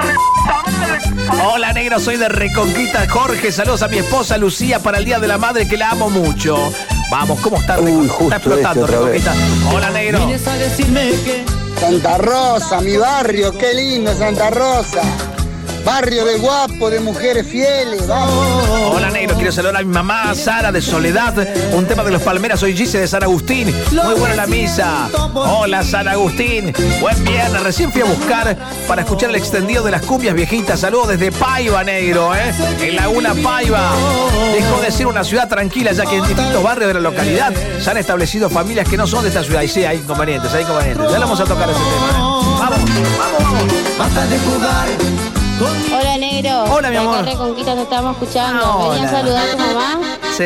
Hola, negro, soy de Reconquista, Jorge. Saludos a mi esposa Lucía para el Día de la Madre, que la amo mucho. Vamos, ¿cómo está Reconquista? Está explotando Reconquista. Hola, negro. Santa Rosa, mi barrio, qué lindo Santa Rosa. Barrio de guapo, de mujeres fieles, vamos. Hola, negro, quiero saludar a mi mamá, Sara de Soledad. Un tema de los Palmeras, soy Gise de San Agustín. Muy buena la misa. Hola, San Agustín. Buen viernes, recién fui a buscar para escuchar el extendido de las cumbias viejitas. Saludos desde Paiva, negro, ¿eh? En Laguna Paiva. Dejó de ser una ciudad tranquila, ya que en distintos barrios de la localidad se han establecido familias que no son de esta ciudad. Y sí, hay inconvenientes, hay inconvenientes. Ya lo vamos a tocar ese tema, ¿eh? Vamos, vamos, vamos. Basta de jugar. Hola, negro. Hola, mi amor. De Reconquista te estamos escuchando. Ah, venía a saludar a tu mamá. Sí.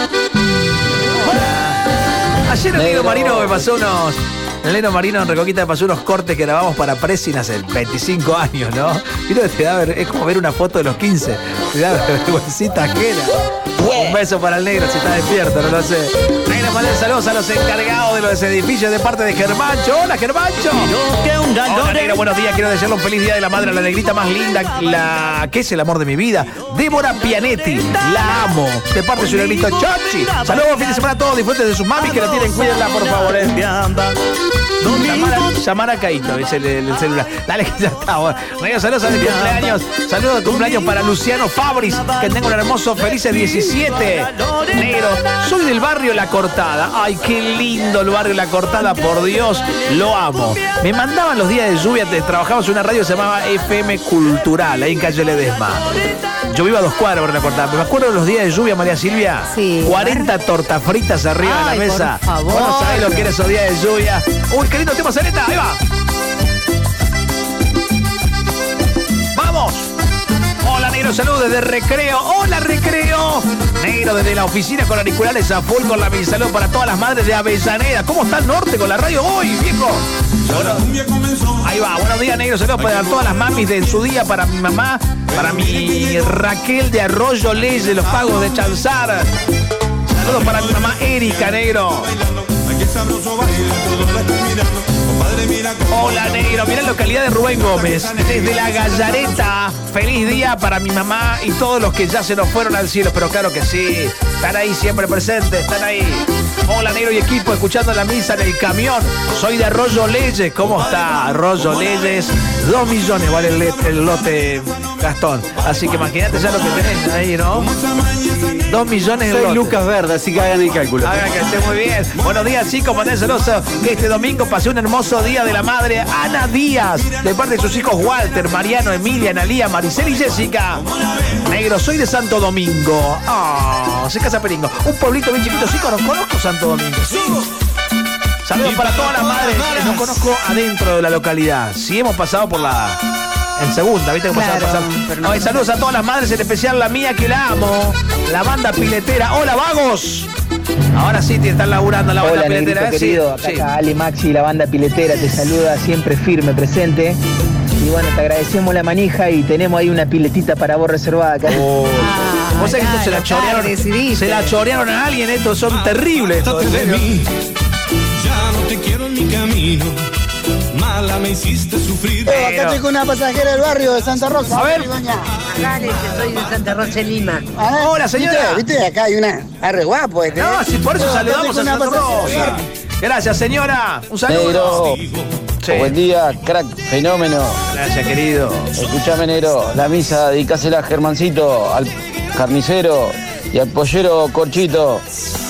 Hola. Ayer el negro Marino me pasó unos... El negro Marino en Reconquista me pasó unos cortes que grabamos para Pressing hace veinticinco años, ¿no? Y lo que te da ver, es como ver una foto de los quince. Te da vergüencita ajena. Un beso para el negro si está despierto, no lo sé. Negro, mandar saludos a los encargados de los edificios de parte de Germancho. Hola, Germancho. Hola, negro, buenos días. Quiero desearle un feliz día de la madre a la negrita más linda, la que es el amor de mi vida, Débora Pianetti. La amo. De parte de su negrito Chochi. Saludos, fin de semana a todos. Disfruten de sus mamis que la tienen. Cuídenla, por favor. Eh. Llamar a, llamar a Caíto, es el, el, el celular. Dale que ya está. Bueno. Negro, saludos a mi cumpleaños. Saludos de cumpleaños para Luciano Fabris. Que tenga un hermoso, felices diecisiete. Negro, soy del barrio La Cortada. Ay, qué lindo el barrio La Cortada, por Dios, lo amo. Me mandaban los días de lluvia, te, trabajamos en una radio que se llamaba F M Cultural, ahí en calle Ledesma. Yo vivo a dos cuadras por La Cortada. Me acuerdo de los días de lluvia, María Silvia. Sí. cuarenta tortas fritas arriba Ay, de la mesa. por favor. Vos no sabés lo que era esos días de lluvia. Uy, qué lindo tema, Zaneta. Ahí va. ¡Vamos! Hola, negro, saludos desde Recreo. Hola, Recreo. Negro, desde la oficina con auriculares a full con la mi saludo para todas las madres de Avellaneda. ¿Cómo está el norte con la radio hoy, viejo? Bueno, ahí va. Buenos días, negro. Saludos para todas las mamis de en su día, para mi mamá, para mi Raquel de Arroyo Ley de los Pagos de Chanzar. Saludos para mi mamá Erika, negro. Hola, negro, mirá la localidad de Rubén Gómez, desde La Gallareta. Feliz día para mi mamá y todos los que ya se nos fueron al cielo, pero claro que sí, están ahí siempre presentes, están ahí. Hola, negro y equipo, escuchando la misa en el camión. Soy de Arroyo Leyes. ¿Cómo está Arroyo Leyes? Dos millones vale el, el lote Gastón. Así que imagínate ya lo que tenés ahí, ¿no? Dos millones de Soy Lucas Verde, así que hagan el cálculo. Hagan que esté muy bien. Buenos días, chicos. Mandé saludos que este domingo pasé un hermoso día de la madre Ana Díaz, de parte de sus hijos Walter, Mariano, Emilia, Analía, Maricel y Jessica. Negro, soy de Santo Domingo. Ah, oh, se casa Peringo. Un pueblito bien chiquito, sí, conozco, conozco Santo Domingo. Sí. Saludos para todas las madres que no conozco adentro de la localidad. Sí hemos pasado por la... En segunda, ¿viste? Cómo claro, pasar? No. Ay, saludos a todas las madres, en especial la mía que la amo. La banda piletera. ¡Hola, vagos! Ahora sí te están laburando la banda Hola, piletera. Negrito, querido, acá, sí. acá Ali Maxi, la banda piletera, te saluda siempre firme, presente. Y bueno, te agradecemos la manija y tenemos ahí una piletita para vos reservada acá. Oh. Ah, vos sabés que esto se la chorearon. Decidiste. Se la chorearon a alguien, estos son terribles. Estos, de mí, ya no te quiero en mi camino. Mala me hiciste sufrir. Eh, acá estoy con una pasajera del barrio de Santa Rosa. A ver. Dale, que soy de Santa Rosa en Lima. Ah, hola, señora. ¿Viste? ¿Viste? Acá hay una arre guapo. Este, no, si por eso saludamos a Santa Rosa. Gracias, señora. Un saludo. Negro. Sí. Buen día, crack, fenómeno. Gracias, querido. Escuchame, negro. La misa, dedicásela a Germancito, al carnicero y al pollero Corchito.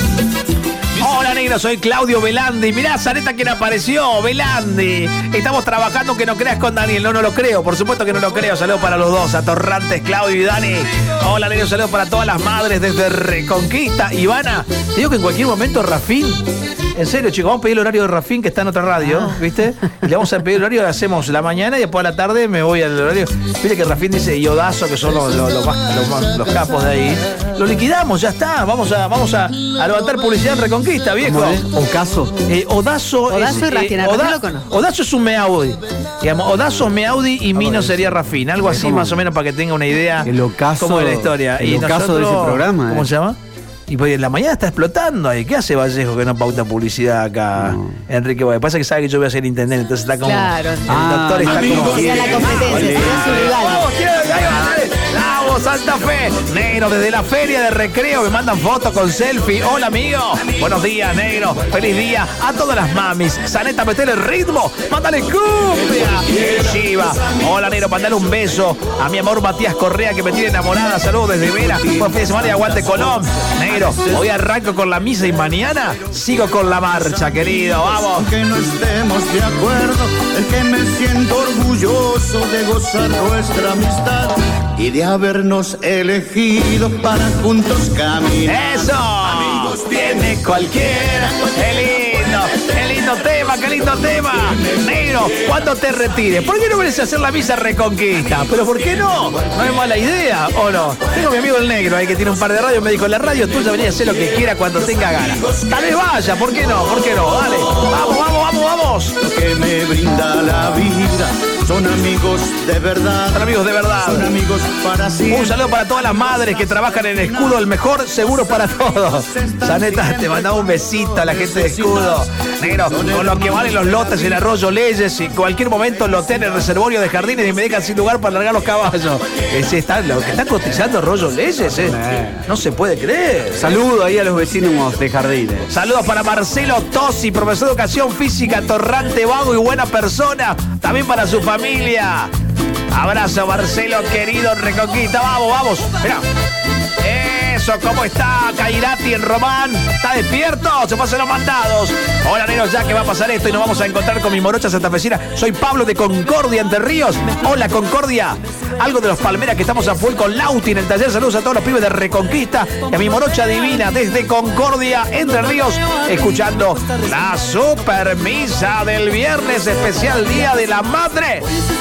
Hola, negro, soy Claudio Velandi. Mirá, Zaneta, quien apareció, Velandi. Estamos trabajando, que no creas, con Daniel. No, no lo creo, por supuesto que no lo creo. Saludos para los dos, a Torrantes, Claudio y Dani. Hola, negro, saludos para todas las madres desde Reconquista. Ivana, te digo que en cualquier momento Rafín... En serio, chicos, vamos a pedir el horario de Rafín, que está en otra radio, ah. ¿viste? Y le vamos a pedir el horario, lo hacemos la mañana y después a la tarde me voy al horario. Viste que Rafín dice, y Odazo, que son los, los, los, los, los capos de ahí. Lo liquidamos, ya está. Vamos a, vamos a, a levantar publicidad en Reconquista, viejo. ¿Ocaso? Eh, Odazo, Odazo es... y Rafín, eh, Oda, lo conozco. Odazo es un Meaudi. Digamos, Odazo, Meaudi y Mino sería Rafín. Algo así, más o menos, para que tenga una idea. El ocaso. Cómo es la historia. El y ocaso nosotros, de ese programa. ¿Cómo eh. se llama? Y pues en la mañana está explotando ahí. ¿Qué hace Vallejo que no pauta publicidad acá? No. Enrique, bueno, pasa que sabe que yo voy a ser intendente, entonces está como... Claro. El ah, doctor está amigo, como... sería la competencia, sería su rival. ¡Vamos, ¡vamos, Santa Fe! Negro, desde la feria de recreo me mandan fotos con selfie. Hola, amigo. Buenos días, negro. Feliz día a todas las mamis. Zaneta, metele el ritmo. Mándale cumbia. Chiva. Hola, negro, mandale un beso a mi amor Matías Correa, que me tiene enamorada. Saludos desde Vera. Buen fin de semana y aguante Colón. Negro, hoy arranco con la misa y mañana sigo con la marcha, querido. Vamos. Aunque no estemos de acuerdo, es que me siento orgulloso de gozar nuestra amistad y de habernos elegido para juntos caminar. ¡Eso! Amigos tiene cualquiera. ¡Qué lindo! ¡Qué lindo tema! ¡Qué lindo tema! Negro, ¿cuándo te retires? ¿Por qué no vienes a hacer la misa Reconquista? ¿Pero por qué no? ¿No es mala idea o no? Tengo a mi amigo el negro ahí que tiene un par de radios. Me dijo, la radio tuya venía a hacer lo que quiera cuando tenga ganas. Tal vez vaya, ¿por qué no? ¿Por qué no? Dale. Vamos, vamos, vamos, vamos. Lo que me brinda la vida son amigos de verdad. Son amigos de verdad. Son amigos para siempre. Un saludo para todas las madres que trabajan en Escudo, el mejor seguro para todos. Zaneta, te mandaba un besito a la gente de Escudo. Negro, con lo que valen los lotes en Arroyo Leyes, y en cualquier momento lotean el reservorio de jardines y me dejan sin lugar para largar los caballos. Ese está, lo que está cotizando Arroyo Leyes, ¿eh? No se puede creer. Saludo ahí a los vecinos de jardines. Saludos para Marcelo Tosi, profesor de educación física, torrante, vago y buena persona. También para su familia. Abrazo, Marcelo, querido Reconquista. Vamos, vamos. Mirá. Eso, ¿cómo está Cairati en Román? ¿Está despierto? Se pasan los mandados. Hola, nenos, ya que va a pasar esto y nos vamos a encontrar con mi morocha santafesina. Soy Pablo de Concordia, Entre Ríos. Hola, Concordia. Algo de los Palmeras, que estamos a full con Lauti en el taller. Saludos a todos los pibes de Reconquista y a mi morocha divina desde Concordia, Entre Ríos, escuchando la super misa del viernes, especial Día de la Madre.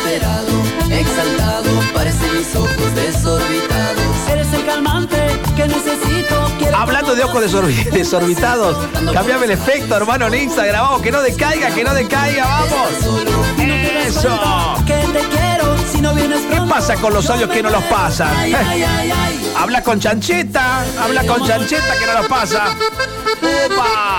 Exaltado, parecen mis ojos desorbitados. Eres el calmante que necesito. Hablando de ojos desorbi- desorbitados, cambiame el efecto, hermano, en Instagram. Vamos, que no decaiga, que no decaiga, vamos. Eso. ¿Qué pasa con los audios que no los pasan? Habla con Chancheta, habla con Chancheta que no los pasa. ¡Upa!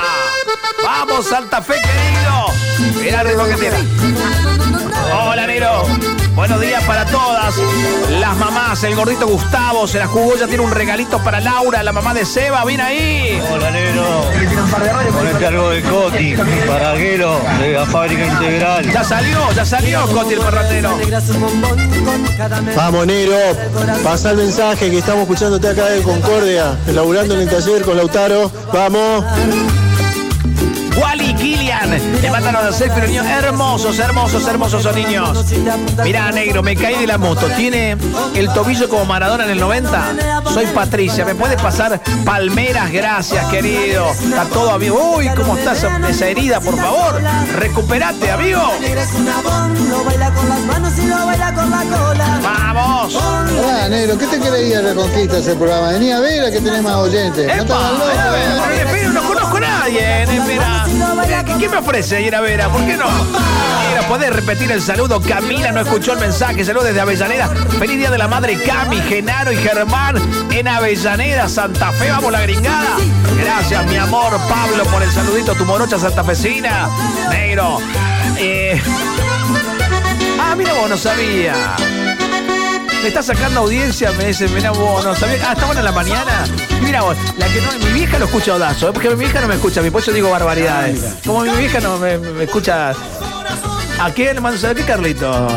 Vamos, Santa Fe, querido. Mira el ritmo que tiene. Hola, Nero. Buenos días para todas las mamás. El gordito Gustavo se la jugó, ya tiene un regalito para Laura, la mamá de Seba. Viene ahí. Hola, negro. Con el cargo del Coti, paraguero de la fábrica integral. Ya salió, ya salió Coti el perratero. Vamos, negro. Pasa el mensaje que estamos escuchándote acá de Concordia, laburando en el taller con Lautaro. Vamos. Wally y Kilian le mataron a selfie los niños. Hermosos, hermosos, hermosos son niños. Mirá, negro, me caí de la moto. Tiene el tobillo como Maradona en el noventa. Soy Patricia. ¿Me puedes pasar palmeras? Gracias, querido. Está todo, amigo. Uy, ¿cómo está esa, esa herida? Por favor, recuperate, amigo. Vamos. Hola, negro, ¿qué te creías de Reconquista ese programa? Venía a ver a que tenés más oyentes. No te hagas loco. Pero no conozco a nadie. Espera. ¿Qué, ¿Qué me ofrece ir a Vera? ¿Por qué no? Mira, ¿podés repetir el saludo? Camila no escuchó el mensaje. Saludos desde Avellaneda. Feliz Día de la Madre, Cami, Genaro y Germán en Avellaneda, Santa Fe. Vamos la gringada. Gracias, mi amor, Pablo, por el saludito. Tu morocha santafesina. Negro. Eh... Ah, mira vos, no sabía. Me está sacando audiencia, me dice, mira vos, no sabía. Ah, está buena en la mañana. Mira vos, la que no, mi vieja lo escucha Odazo, ¿eh? Porque mi vieja no me escucha a mí, por eso digo barbaridades. Como mi vieja no me, me escucha. ¿A quién le mando saber qué, Carlito?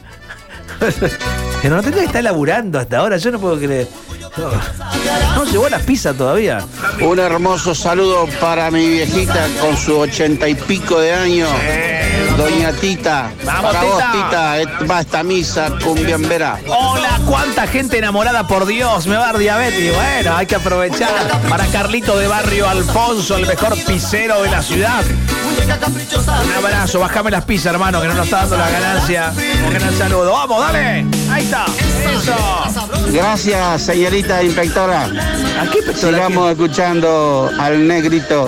Pero no tendría que estar laburando hasta ahora, yo no puedo creer. No, no llegó la pizza todavía. Un hermoso saludo para mi viejita con sus ochenta y pico de años. Doña Tita. Vamos, para Tita. vos, Tita, va esta misa cumbiambera. Hola, cuánta gente enamorada, por Dios, me va a dar diabetes. Bueno, hay que aprovechar. Para Carlito de Barrio Alfonso, el mejor pizzero de la ciudad. Un abrazo, bajame las pizzas, hermano, que no nos está dando la ganancia. Un gran saludo. Vamos, dale. Ahí está. Eso. Gracias, señorita inspectora. Aquí, sigamos escuchando al negrito.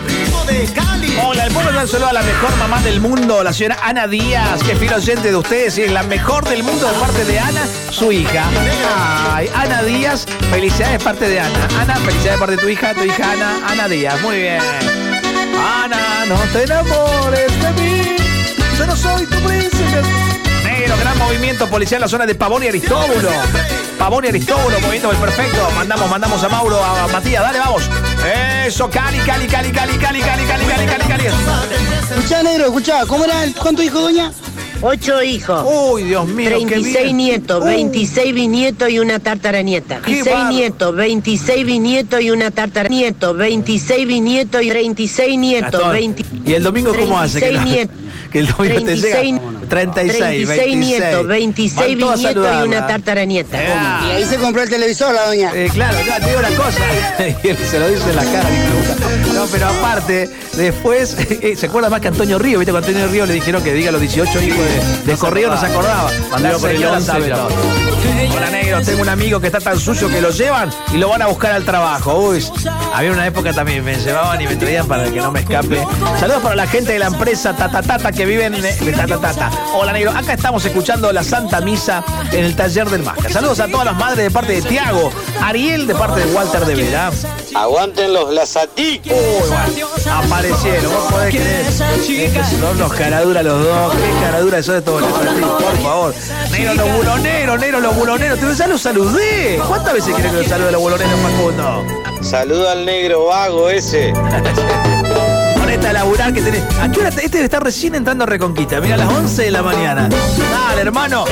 Hola, el pueblo da un saludo a la mejor mamá del mundo, la señora Ana Díaz, que es fiel oyente de ustedes y es la mejor del mundo de parte de Ana, su hija. Ay, Ana Díaz, felicidades de parte de Ana. Ana, felicidades de parte de tu hija, tu hija Ana, Ana Díaz, muy bien. Ana, no te enamores de mí, yo no soy tu príncipe. Negro, gran movimiento policial en la zona de Pavón y Aristóbulo. Pavón y Aristóbulo, movimiento perfecto. Mandamos, mandamos a Mauro, a Matías, dale, vamos. Eso, Cali, Cali, Cali, Cali, Cali, Cali, Cali, Cali, Cali, Cali. Escuchá, negro, escuchá, ¿cómo era? el- ¿Cuántos hijos, doña? Ocho hijos. Uy, Dios mío, treinta y qué seis bien. nietos, Uh. veintiséis bisnietos y una tartaranieta. Qué veintiséis bárbaro. nietos, veintiséis bisnietos y una tartaranieta. veintiséis bisnietos y treinta y seis nietos. Gastón, veinte ¿y el domingo cómo hace? Que, treinta y seis no- nietos. que el domingo te treinta y seis llega. treinta y seis, treinta y seis veintiséis. nietos, veintiséis Van todos a bisnietos y saludarla. una tartaranieta. Ah. Y ahí se compró el televisor, la doña. Eh, claro, ya te digo una cosa. Y él se lo dice en la cara. que me gusta. No, pero aparte, después, eh, ¿se acuerda más que Antonio Río? ¿Viste? Cuando Antonio Río le dijeron que diga los dieciocho hijos de, de corrido, no se acordaba. Cuando La iba por el señora once sabe ya. todo. Hola, negro, tengo un amigo que está tan sucio que lo llevan y lo van a buscar al trabajo. Uy, había una época también, me llevaban y me traían para que no me escape. Saludos para la gente de la empresa Tata Tata que viven en Tata Tata. Hola, negro, acá estamos escuchando la Santa Misa en el taller del Masca. Saludos a todas las madres de parte de Tiago, Ariel de parte de Walter de Vera. Aguanten los Blasatí. Uy, bueno, aparecieron, vos podés creer. Son los caraduras los dos, qué caraduras son de todos los partidos, por favor. Negro, los buloneros, negro, los buloneros. Te ya los saludé. ¿Cuántas veces querés que los salude los buloneros, Facundo? Saluda al negro vago ese. Ponete a laburar que tenés. ¿A qué hora te- este debe estar recién entrando a Reconquista? Mira, a las once de la mañana. Dale, hermano.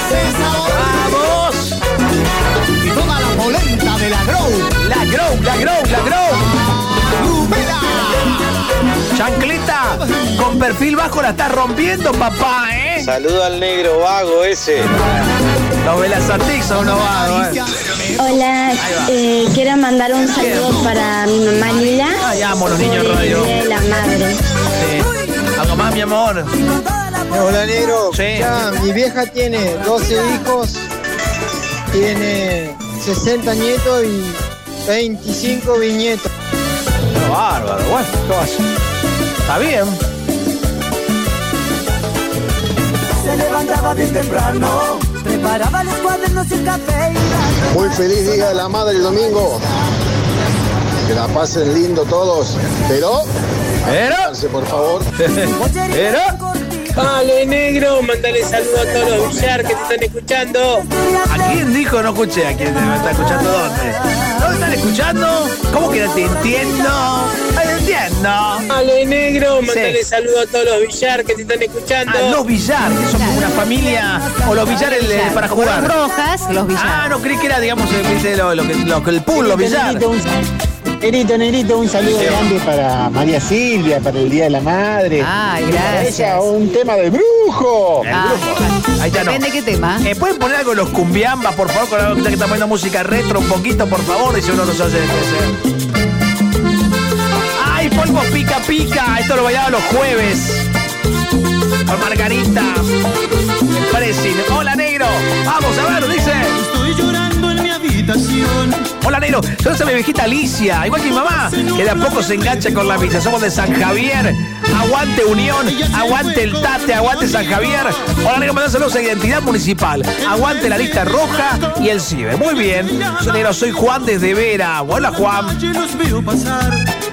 ¡Vamos! Y toda la polenta de la Grow. La Grow, la Grow, la Grow. Chancleta, con perfil bajo la estás rompiendo, papá, ¿eh? Saluda al negro vago ese. Los Velazatix son unos vagos, ¿eh? Hola, eh, quiero mandar un saludo para mi mamá Lila. Ay, amo los niños por en el radio. Día de la Madre. Sí. Algo más, mi amor. Hola, negro. Sí. Ya, mi vieja tiene doce hijos, tiene sesenta nietos y veinticinco bisnietos. Qué bárbaro, bueno, ¿qué vas? Está bien. Se levantaba bien temprano, preparaba los cuadernos y el café. Muy feliz Día de la Madre el domingo. Que la pasen lindo todos. Pero, Pero, por favor. pero. Dale, negro, mandale saludos a todos los Villar que te están escuchando. ¿A quién dijo? No escuché. ¿A quién me está escuchando? ¿Dónde? ¿Dónde están escuchando? ¿Cómo que no te entiendo? No te entiendo. Dale, negro, mandale Sí. saludos a todos los Villar que te están escuchando. Ah, los Villar, que son como una familia. O los Villar el, el, para jugar. Las rojas, los Villar. Ah, no creí que era, digamos, el, viste, lo, lo, que- lo, que el pool, los Villar. Negrito, Negrito, un saludo grande para María Silvia, para el Día de la Madre. Ay, Y para gracias. ella un tema de brujo. El brujo. Ahí ya no. Depende qué tema. Eh, ¿Pueden poner algo de los cumbiambas, por favor? Con algo que está poniendo música retro un poquito, por favor. Y si uno nos hace crecer. ¡Ay, polvo pica pica! Esto lo bailaba los jueves. Con Margarita. Pressing. Hola, negro. Vamos a ver, dice. Estoy llorando en mi habitación. Hola, negro. Yo soy mi viejita Alicia, igual que mi mamá, que de a poco se engancha con la misa. Somos de San Javier. Aguante Unión, aguante el Tate, aguante San Javier. Hola, negro, mandá saludos a Identidad Municipal. Aguante la lista roja y el CIBE. Muy bien. Yo, negro, soy Juan desde Vera. Hola, Juan. Los veo pasar.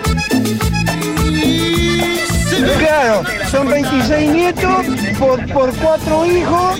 Claro, son veintiséis nietos por, por cuatro hijos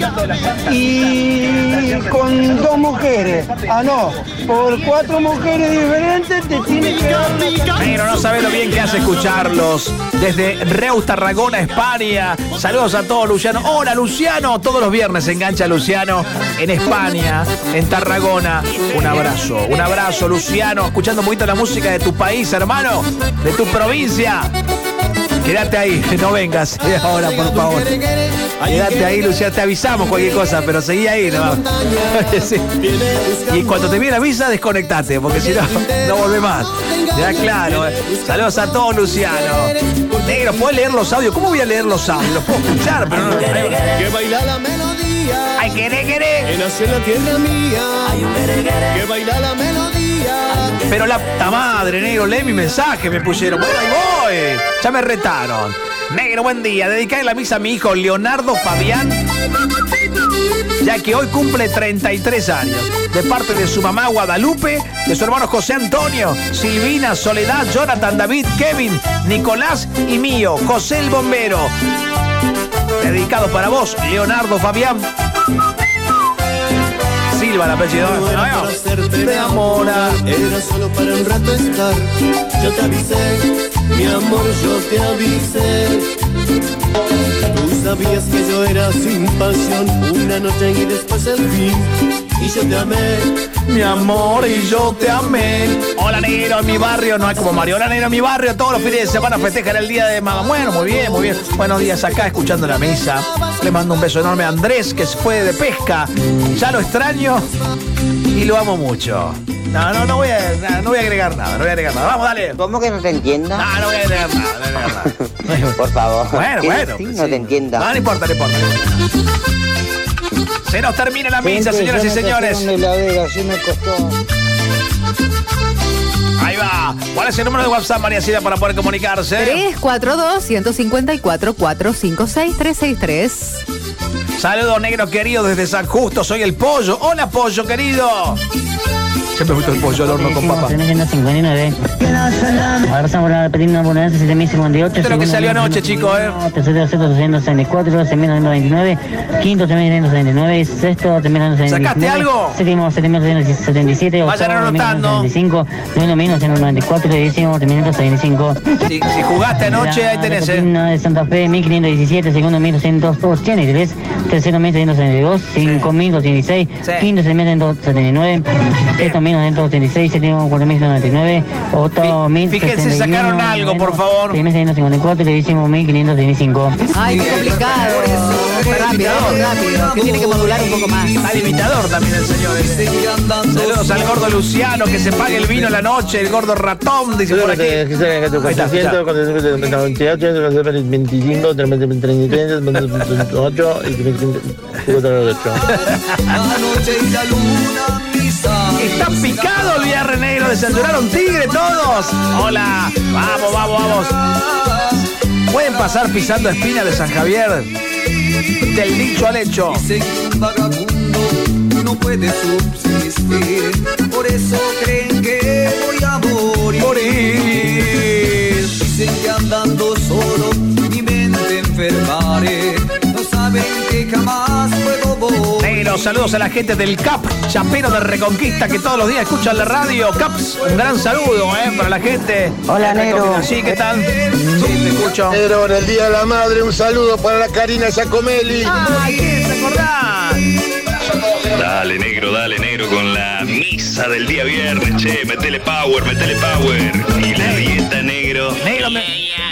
y con dos mujeres. Ah, no, por cuatro mujeres diferentes te tienes que dar la... Negro, no sabe lo bien que hace escucharlos. Desde Reus, Tarragona, España. Saludos a todos, Luciano. Hola, Luciano. Todos los viernes se engancha Luciano en España, en Tarragona. Un abrazo, un abrazo, Luciano. Escuchando un poquito la música de tu país, hermano, de tu provincia. Quédate ahí, no vengas ahora, por favor. Quédate ahí, Luciano, te avisamos cualquier cosa, pero seguí ahí, ¿no? Sí. Y cuando te viene la visa, desconectate, porque si no, no volvés más. Ya claro. eh. Saludos a todos, Luciano. Negro, ¿puedes leer los audios? ¿Cómo voy a leer los audios? Los puedo escuchar, pero no. Que baila la melodía. Ay, queré, queré. Que nació en la tierra mía. Que baila la melodía. Pero la puta madre, negro, lee mi mensaje, me pusieron. Bueno, ahí voy. Ya me retaron. Negro, buen día. Dedicaré la misa a mi hijo Leonardo Fabián, ya que hoy cumple treinta y tres años. De parte de su mamá Guadalupe, de su hermano José Antonio, Silvina, Soledad, Jonathan, David, Kevin, Nicolás y mío, José el Bombero. Dedicado para vos, Leonardo Fabián. Silva, el apellido. Para hacerte de amor, era solo para un rato estar. Yo te avisé, mi amor, yo te avisé. Tú sabías que yo era sin pasión, una noche y después el fin. Y yo te amé, mi amor, y yo te amé. Hola, negro, en mi barrio no hay como Mario. Hola, negro, en mi barrio todos los fines de semana festejan el día de mamá. Bueno, muy bien, muy bien. Buenos días acá, escuchando la misa. Le mando un beso enorme a Andrés, que se fue de pesca. Ya lo extraño y lo amo mucho. No, no, no voy a, no voy a agregar nada, no voy a agregar nada. Vamos, dale. ¿Cómo que no te entiendo? No, no voy a agregar nada, no voy a agregar nada. Por favor. Bueno, ¿Qué bueno. decís? pues No sí. te entiendo. No, no importa, no importa. Se nos termina la misa, señoras y señores. La Vega, sí me costó. Ahí va. ¿Cuál es el número de WhatsApp, María Silvia, para poder comunicarse? tres cuatro dos, uno cinco cuatro, cuatro cinco seis, tres seis tres. Saludos, negro querido, desde San Justo. Soy el Pollo. Hola, Pollo, querido. Siempre me gusta el pollo al horno con papa. cincuenta y nueve. Ahora estamos repitiendo una ambulancia siete mil cincuenta y ocho. Esto es lo que salió anoche, chicos, eh. Tercero, sexto, doscientos sesenta y cuatro. Seis mil doscientos veintinueve. Quinto, seis mil doscientos setenta y nueve. Sexto, tres mil doscientos setenta y nueve. ¿Sacaste algo? Séptimo, siete mil doscientos setenta y siete. Vayan anotando. Noveno, mil novecientos setenta y cinco. Noveno, mil novecientos noventa y cuatro. Décimo, tres mil novecientos setenta y cinco. Si, si jugaste anoche, ahí tenés, eh. de Santa Fe, mil quinientos diecisiete. Segundo, mil doscientos ochenta y tres. Tercero, mil doscientos setenta y dos. Cinco mil doscientos dieciséis. Quinto, seis mil doscientos setenta y nueve. Sexto, mil novecientos ochenta y seis. Séptimo, cuatro mil noventa y nueve. Octavo, mil Fíjense, sacaron algo, por favor. seis mil seiscientos cincuenta y cuatro. Décimo, mil quinientos treinta y cinco. Ay, qué complicado. Muy rápido, muy rápido. Que tiene que modular un poco más. Está limitador también el señor. ese. Saludos al gordo Luciano, que se pague el vino en la noche. El gordo ratón, dice por aquí. Ahí está, escuchá. veinticinco, treinta y tres, ocho y Está picado el viernes negro, descenduraron tigre todos. Hola, vamos, vamos, vamos. Pueden pasar pisando espinas de San Javier. Del dicho al hecho. Dicen que un vagabundo no puede subsistir, por eso creen que voy a morir. Morir. Dicen que andando solo mi mente enfermaré. No saben saben que jamás puedo volver. Negro, saludos a la gente del C A P, Chapero de Reconquista, que todos los días escuchan la radio. Caps, un gran saludo, ¿eh? Para la gente. Hola, Negro. Sí, ¿qué tal? Sí, te escucho. Negro, en el Día de la Madre, un saludo para la Karina Giacomelli. Ay, ¿qué se acordás? Dale, negro, dale, negro, con la misa del día viernes, che, metele power, metele power. Y la dieta, negro. Negro, me...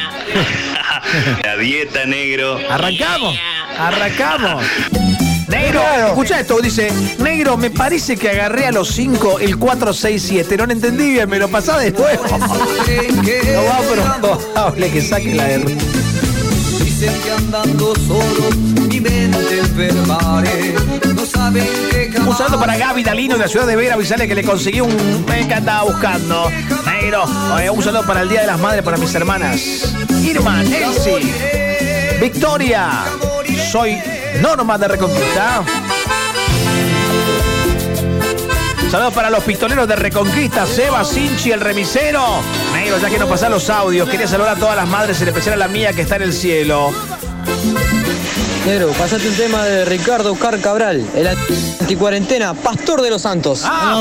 La dieta, negro. Arrancamos, arrancamos. Negro, escucha esto, dice, negro, me parece que agarré a los cinco el cuatro seis siete. No lo entendí bien, me lo pasá de nuevo. No va, pero hable que saque la R. Dicen que andando solo mi mente enfermaré. No saben que jamás... Un saludo para Gaby Dalino de la ciudad de Vera, avisale que le conseguí un me que andaba buscando. Negro, oye, un saludo para el Día de las Madres para mis hermanas Irma, Elsie, Victoria. Soy Norma de Reconquista. Saludos para los pistoleros de Reconquista, Seba, Sinchi, el remisero. Negro, ya que nos pasan los audios, quería saludar a todas las madres, en especial a la mía que está en el cielo. Negro, pasate un tema de Ricardo Oscar Cabral, el anticuarentena, Pastor de los Santos. Ah,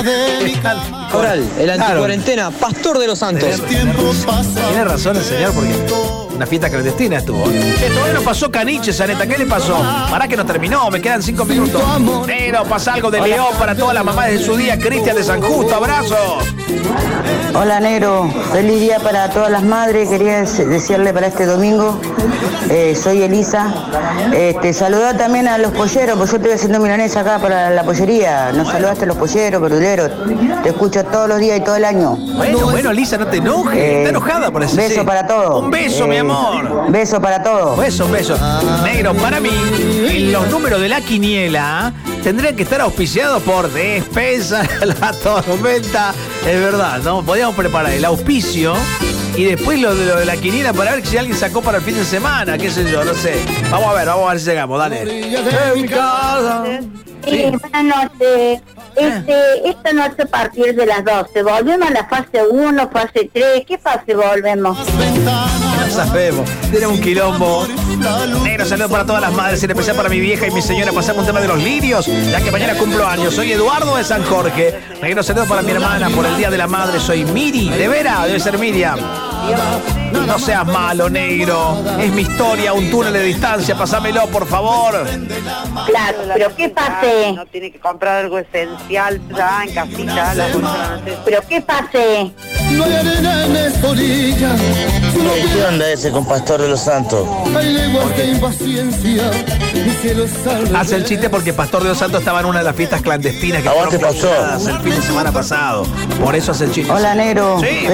Cabral, el anticuarentena, Pastor de los Santos. Tiene razón el señor, porque una fiesta clandestina estuvo. Che, todavía no pasó Caniche, Saneta, ¿qué le pasó? Pará que no terminó, me quedan cinco minutos. Negro, pasa algo de León para todas las mamás de su día. Cristian de San Justo, abrazo. Hola, Negro, feliz día para todas las madres. Quería decirle para este domingo, eh, soy Elisa. Este, saludá también a los polleros, porque yo estoy haciendo milanesa acá para la pollería. Nos saludaste a los polleros, verduleros. Te escucho todos los días y todo el año. Bueno, bueno, Elisa, no te enojes. Eh, Está enojada por eso. Beso sí. para todos. Un beso, Eh, mi amor. Beso para todos. Beso, beso. Negro, para mí, los números de la quiniela tendrían que estar auspiciados por Despensa La Tormenta. Es verdad, ¿no? Podríamos preparar el auspicio y después lo de, lo de la quiniela para ver si alguien sacó para el fin de semana, qué sé yo, no sé. Vamos a ver, vamos a ver si llegamos, dale. En mi casa. Sí, buenas noches. Este, esta noche a partir de las doce, ¿volvemos a la fase uno, fase tres? ¿Qué fase volvemos? No sabemos, tenemos un quilombo. Negro, saludos para todas las madres, en especial para mi vieja y mi señora. Pasamos un tema de los lirios, ya que mañana cumplo años. Soy Eduardo de San Jorge. Negro, saludos para mi hermana por el Día de la Madre. Soy Miri, de Vera, debe ser Miriam. No seas malo, negro. Es mi historia, un túnel de distancia. Pásamelo, por favor. Claro, pero ¿qué pase? No tiene que comprar algo esencial ya en casita. La pero ¿qué pase? No hay arena en esta orilla. ¿Qué onda ese con Pastor de los Santos? Hay lenguas de impaciencia. Mi cielo salve. Hace el chiste porque Pastor de los Santos estaba en una de las fiestas clandestinas que ¿A vos fueron te pasó? clausuradas el fin de semana pasado. Por eso hace el chiste. Hola, Negro. Sí.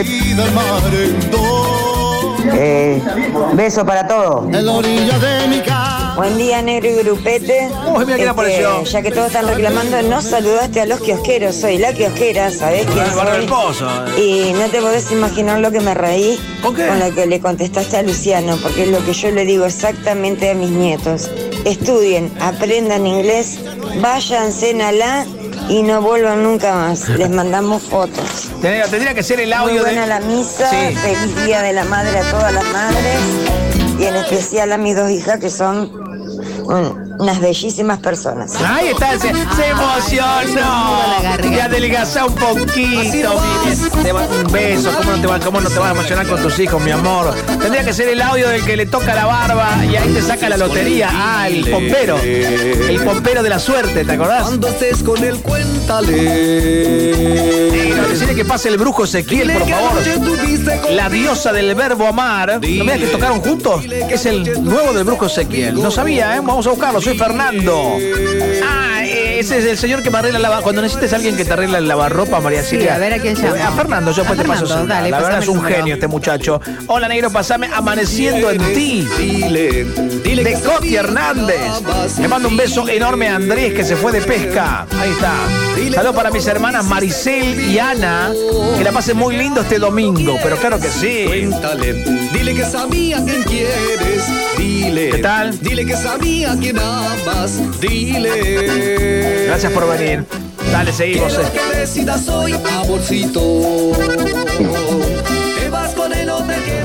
Eh, beso para todos. En la orilla de mi casa. Buen día, Negro y Grupete. Uy, mira quién apareció. Ya que todos están reclamando, no saludaste a los kiosqueros. Soy la kiosquera, ¿sabés quién El barrio del soy? Pozo. Y no te podés imaginar lo que me reí ¿Con qué? con lo que le contestaste a Luciano, porque es lo que yo le digo exactamente a mis nietos. Estudien, aprendan inglés, váyanse a la y no vuelvan nunca más. Les mandamos fotos. Tendría, tendría que ser el Muy audio buena de... la misa, Sí. feliz Día de la Madre a todas las madres y en especial a mis dos hijas que son un- unas bellísimas personas. Ahí está, se, se emocionó. Ya adelgazá un poquito. mi- te va- un beso. ¿Cómo no, te va, ¿Cómo no te vas a emocionar con tus hijos, mi amor? Tendría que ser el audio del que le toca la barba y ahí te saca la lotería. Ah, el pompero. El pompero de la suerte, ¿te acordás? Cuando estés con él, cuéntale. Negro, decirle que pase el brujo Ezequiel, por favor. La diosa del verbo amar. ¿No me que tocaron juntos? Es el nuevo del brujo Ezequiel. No sabía, ¿eh? Vamos a buscarlo. Soy Fernando. Ah, eh, ese es el señor que me arregla la lavarropa. Cuando necesites a alguien que te arregle el lavarropa, María Sí, Silvia. a ver a quién llama. A Fernando, yo A después te paso Fernando, su- dale, La verdad pasame es un el número. genio este muchacho. Hola, negro, pasame Amaneciendo en ti. De Coti Hernández. Le mando un beso enorme a Andrés, que se fue de pesca. Ahí está. Saludos para mis hermanas Maricel y Ana. Que la pasen muy lindo este domingo. Pero claro que sí. Cuéntale, dile que sabía quién quieres, dile. ¿Qué tal? Dile que sabía quién amas, dile. Gracias por venir. Dale, seguimos. Que lo que decidas hoy, amorcito. Te vas con él o te quedas con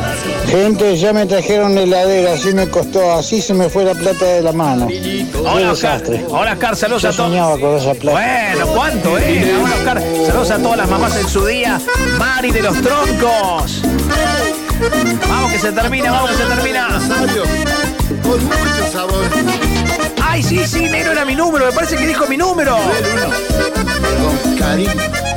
Gente, ya me trajeron heladera, así me costó, así se me fue la plata de la mano. Hola, Oscar. Hola, Oscar, saludos Yo a todos. soñaba con esa plata. Bueno, ¿cuánto, eh? Hola, Oscar. Saludos a todas las mamás en su día. Mari de los Troncos. Vamos que se termina, vamos que se termina. Con mucho sabor. Ay, sí, sí, negro era mi número. Me parece que dijo mi número. Con cariño.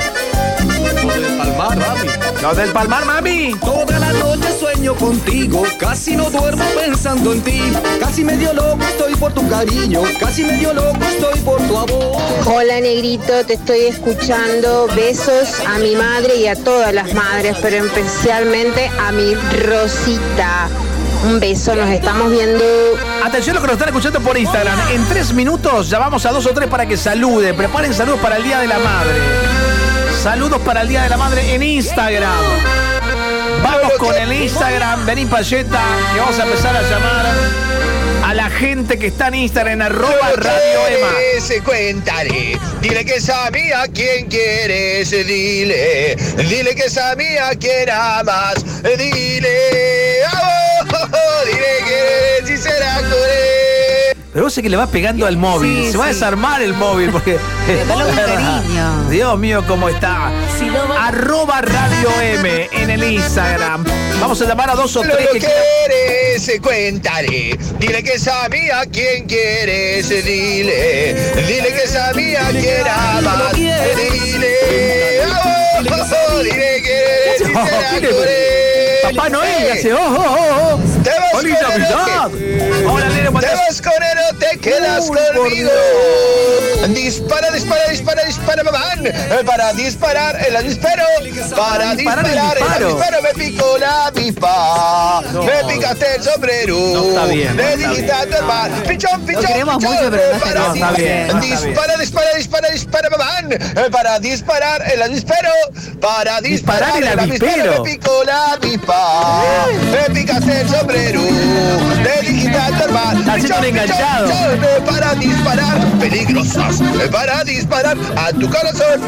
Los del Palmar, mami. Los del Palmar, mami. Toda la noche sueño contigo, casi no duermo pensando en ti. Casi medio loco estoy por tu cariño, casi medio loco estoy por tu amor. Hola negrito, te estoy escuchando. Besos a mi madre y a todas las madres, pero especialmente a mi Rosita. Un beso, nos estamos viendo. Atención a los que nos están escuchando por Instagram. En tres minutos ya vamos a dos o tres para que salude. Preparen saludos para el Día de la Madre. Saludos para el Día de la Madre en Instagram. Vamos con el Instagram. Vení, Payeta, que vamos a empezar a llamar a la gente que está en Instagram en arroba Radio Ema. Se cuéntale, dile que es a mí a quien quieres, dile, dile que es a mí a quien amas, dile, oh, dile que si será con él. Pero vos sé que le va pegando al móvil, Sí, se va a sí. desarmar el móvil porque... Dale un cariño. Dios mío, cómo está. Arroba Radio M en el Instagram. Vamos a llamar a dos o Lo tres que quieran. quieres, cuéntale, dile que es a mí a quien quieres, dile, dile que es a mí a quien amas, dile, oh, dile que si Oh, será ¿qué le- con él. Papá Noel hace oh, oh, oh, oh. Te vas ¡Feliz con él, Navidad! te- Hola, Nero, Te ¿cuántas- vas con él o te quedas Uy, por conmigo. Dispara, dispara, dispara, dispara, mamán. Eh, Para disparar, el avispero. Para Disparar el disparar, el disparo. avispero. Me picó la avispa. No. Me picaste el sombrero. No está bien, no Le está dijiste a tu hermano. Pichón, pichón, queremos pichón. mucho, pero no está Para bien. No, está bien, no está bien. Dispara, dispara, dispara, dispara, mamán. Eh, Para disparar, el avispero. Para Disparar disparar, el el avispero. avispero. Me picó la avispa. Me picaste el sombrero. Le dijiste a tu hermano. Está haciendo un enganchado. Eh, Para disparar, peligrosas, eh, para disparar a tu corazón.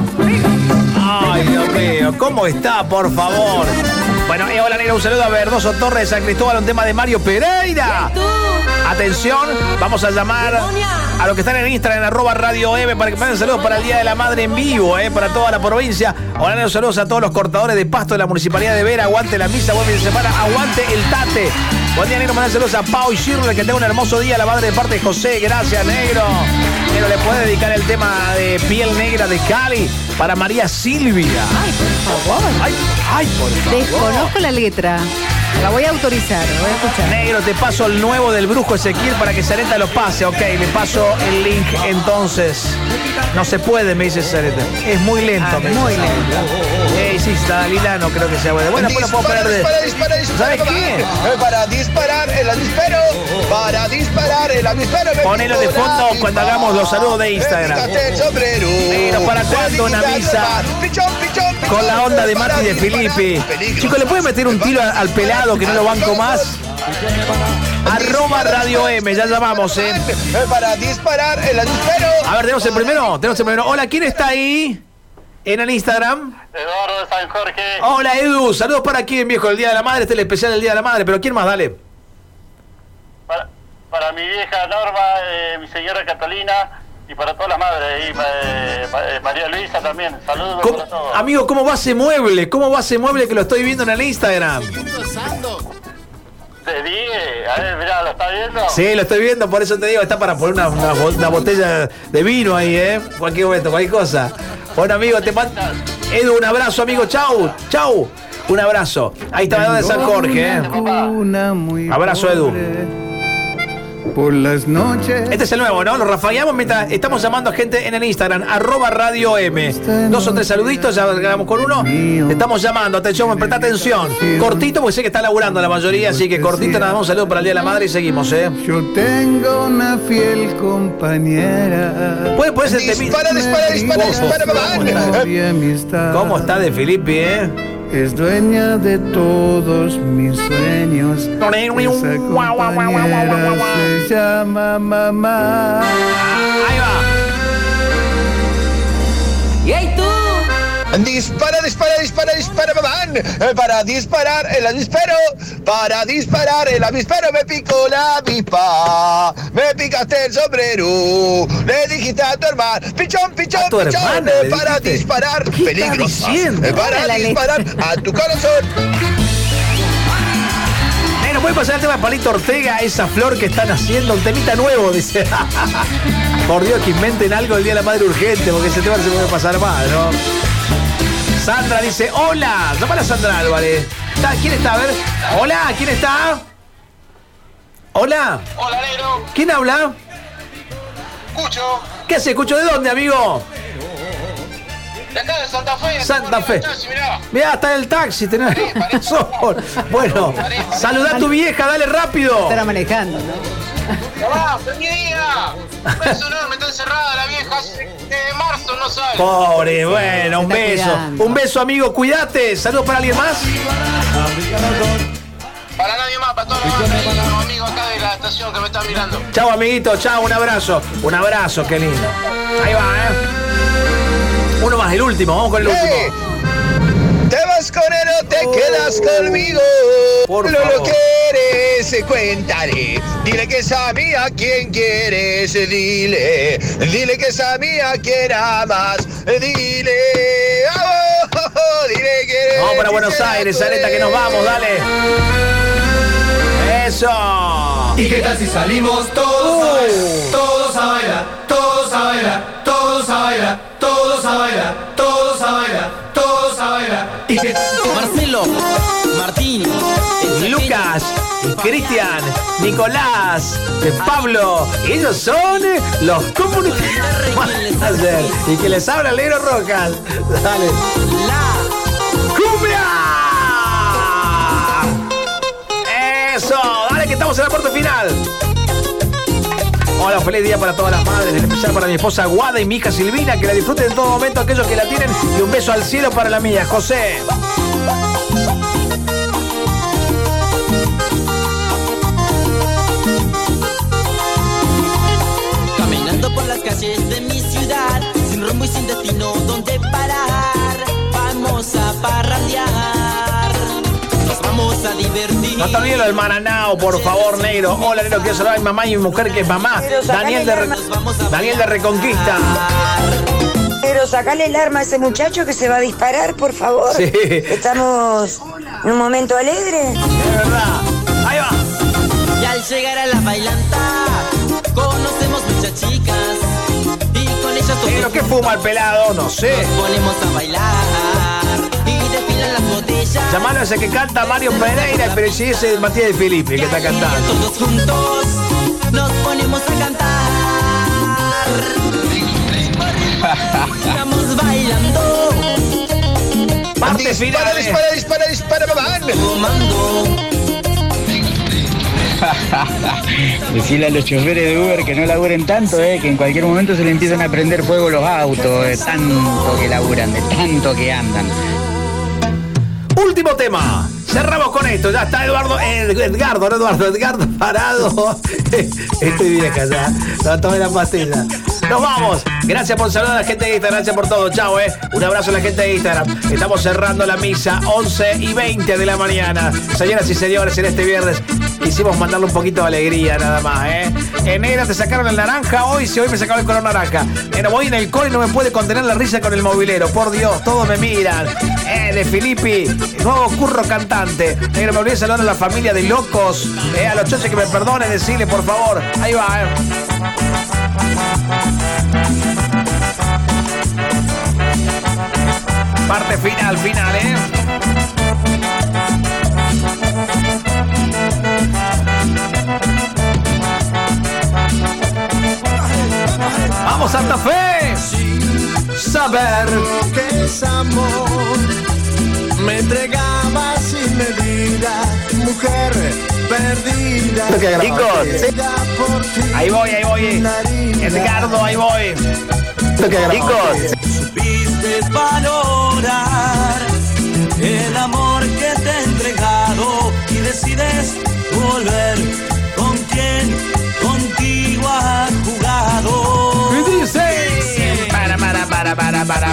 Ay, Dios mío, ¿cómo está, por favor? Bueno, eh, hola, Negro, un saludo a Verdoso Torres, San Cristóbal, un tema de Mario Pereira. Atención, vamos a llamar a los que están en Instagram, en arroba Radio M, para que me manden saludos para el Día de la Madre en vivo, eh, para toda la provincia. Hola, Negro, saludos a todos los cortadores de pasto de la Municipalidad de Vera. Aguante la misa, buen fin de semana, aguante el tate. Buen día, Negro, mandan saludos a Pau y Shirley, que tenga un hermoso día. La madre de parte de José, gracias, Negro. Negro, le puede dedicar el tema de Piel Negra de Cali para María Silvia. Ay, por favor. Ay, ay, por favor. Desconozco la letra. La voy a autorizar, la voy a escuchar. Negro, te paso el nuevo del Brujo Ezequiel para que Sareta lo pase. Ok, le paso el link entonces. No se puede, me dice Sareta. Es muy lento, Ah, me dice muy Sareta. lento. Ey, sí, está Lila, no creo que sea bueno. Bueno, después lo puedo poner de... Dispara, dispara, dispara, ¿Sabes mamá. qué? Eh, Para disparar, el avispero. Para disparar, el avispero. Me Ponelo de picó la fondo avispa. cuando hagamos los saludos de Instagram. Me picaste el sombrero. Negro, ¿para cuándo una Le dijiste a tu misa? hermano. Pichón, pichón, pichón. Con la onda de Para Mati de disparar, Filippi. peligrosas. Chicos, ¿le pueden meter un tiro al, al pelado que no lo banco más? Arroba Radio M, ya llamamos, eh. Eh, Para disparar, el avispero. A ver, tenemos el primero, tenemos el primero. Hola, ¿quién está ahí? En el Instagram. Eduardo de San Jorge. Hola, Edu. Saludos para quién, viejo, el Día de la Madre. Este es el especial del Día de la Madre. Pero ¿quién más? Dale. Para, para mi vieja Norma, eh, mi señora Catalina y para todas las madres. Y eh, pa- eh, María Luisa también. Saludos ¿Cómo- para todos. amigo, ¿cómo va ese mueble? ¿Cómo va ese mueble que lo estoy viendo en el Instagram? Te dije, a ver, mirá, ¿lo está viendo? Sí, lo estoy viendo, por eso te digo, está para poner una, una bo- una botella de vino ahí, ¿eh? Cualquier momento, cualquier cosa. Bueno, amigo, te mando... Edu, un abrazo, amigo. Chau, chau. Un abrazo. Ahí está la de San Jorge, ¿eh? Una muy Abrazo, Edu. pobre. Por las noches. Este es el nuevo, ¿no? Lo rafagueamos mientras estamos llamando a gente en el Instagram, arroba Radio M. Dos o tres saluditos, ya quedamos con uno. Te estamos llamando, atención, presta atención. Cortito, porque sé que está laburando la mayoría, así que cortito, nada más un saludo para el Día de la Madre y seguimos, ¿eh? Yo tengo una fiel compañera. Puede, puede ser Dispara, dispara, dispara, dispara, mamá. ¿Cómo está de Filippi, eh? Es dueña de todos mis sueños. Esa compañera se llama mamá. Ahí va. Y ahí tú, Dispara, dispara, dispara, dispara, mamán. Para disparar el avispero, para disparar el avispero me picó la avispa. Me picaste el sombrero, le dijiste a tu hermano, pichón, pichón, pichón, hermana, para disparar peligrosa, para disparar a tu corazón. Bueno, puede pasar el tema de Palito Ortega, esa flor que están haciendo, un temita nuevo, dice. Por Dios, que inventen algo el Día de la Madre urgente, porque ese tema no se puede pasar más, ¿no? Sandra dice, hola, llámala a Sandra Álvarez. ¿Quién está? A ver. Hola, ¿quién está? Hola. Hola, negro. ¿Quién habla? Cucho. ¿Qué hace, Cucho? ¿De dónde, amigo? De acá de Santa Fe. Santa Fe. Taxi, mirá. Mirá, está en el taxi. Tenés razón. Bueno, saludá a tu vieja, dale rápido. Estará manejando, ¿no? Mamá, feliz día. Eso no, me está encerrada la vieja. De marzo no sale. Pobre, bueno, un beso. cuidando. Un beso, amigo, cuídate. Saludos para alguien más. Para nadie más, para todos los amigos, amigos acá de la estación que me están mirando. Chao, amiguito, chao, un abrazo. Un abrazo, qué lindo. Ahí va, ¿eh? Uno más, el último, vamos con el último. Hey, ¿te vas con él o te oh, quedas conmigo? Por no favor. lo quieres, cuéntale. Dile que es a mí a quien quieres, dile. Dile que es a mí a quien amas, dile. Oh, dile que vamos para Buenos Aires, Areta, que nos vamos, dale. Eso. ¿Y qué tal si salimos todos uh. a bailar? Todos a bailar, todos a bailar, todos a bailar, todos a bailar, todos a bailar, todos a bailar. ¿Y qué tal? Marcelo, Martín, Lucas, Cristian, Nicolás, Pablo, ellos son los comunicadores y que les habla el negro Rojas. Dale. La ¡Cumbia! Eso, dale que estamos en la parte final. Hola, feliz día para todas las madres, en especial para mi esposa Guada y mi hija Silvina, que la disfruten en todo momento aquellos que la tienen, y un beso al cielo para la mía, José. Caminando por las calles de mi ciudad, sin rumbo y sin destino donde parar, vamos a parrandear, nos vamos a divertir. No te olvides lo del Maranao, por favor, negro. Hola, negro, quiero saludar a mi mamá y mi mujer que es mamá. Daniel de, Re... Daniel de Reconquista. Pero sacale el arma a ese muchacho que se va a disparar, por favor. Sí. Estamos en un momento alegre. Es verdad. Ahí va. Y al llegar a la bailanta, conocemos muchas chicas. Y con ellas todos. ¿Pero qué fuma el pelado? No sé. Nos ponemos a bailar. Y desfilan las botellas. Llamalo a ese que canta Mario Pereira, pero si ese es Matías de Filippi que está cantando. Todos juntos nos ponemos a cantar. Estamos bailando. Parte dispara, final. dispara, dispara, dispara, mamá. Decirle a los choferes de Uber que no laburen tanto, eh, que en cualquier momento se le empiezan a prender fuego los autos, de tanto que laburan, de tanto que andan. Último tema. Cerramos con esto. Ya está Eduardo, eh, Edgardo, no Eduardo, Edgardo parado. Estoy vieja ya. No tomé la pastilla. Nos vamos. Gracias por saludar a la gente de Instagram. Gracias por todo. Chao, eh. Un abrazo a la gente de Instagram. Estamos cerrando la misa. once y veinte de la mañana. Señoras y señores, en este viernes quisimos mandarle un poquito de alegría nada más, eh. En negra te sacaron el naranja hoy. Si hoy me sacaron el color naranja. Pero voy en el cole y no me puede contener la risa con el movilero. Por Dios, todos me miran. Eh, de Filippi, nuevo curro cantante. Negro, me olvidé saludar a la familia de locos. Eh, a los choches que me perdonen, decirle por favor. Ahí va, eh. Parte final, final, ¿eh? ¡Vamos, Santa Fe! Saber que es amor, me entregaba sin medida, mujer perdida. Chicos, ahí voy, ahí voy. Edgardo, ahí voy. Chicos, supiste valorar el amor que te he entregado y decides volver con quien contigo ha jugado. Y dice para para para para para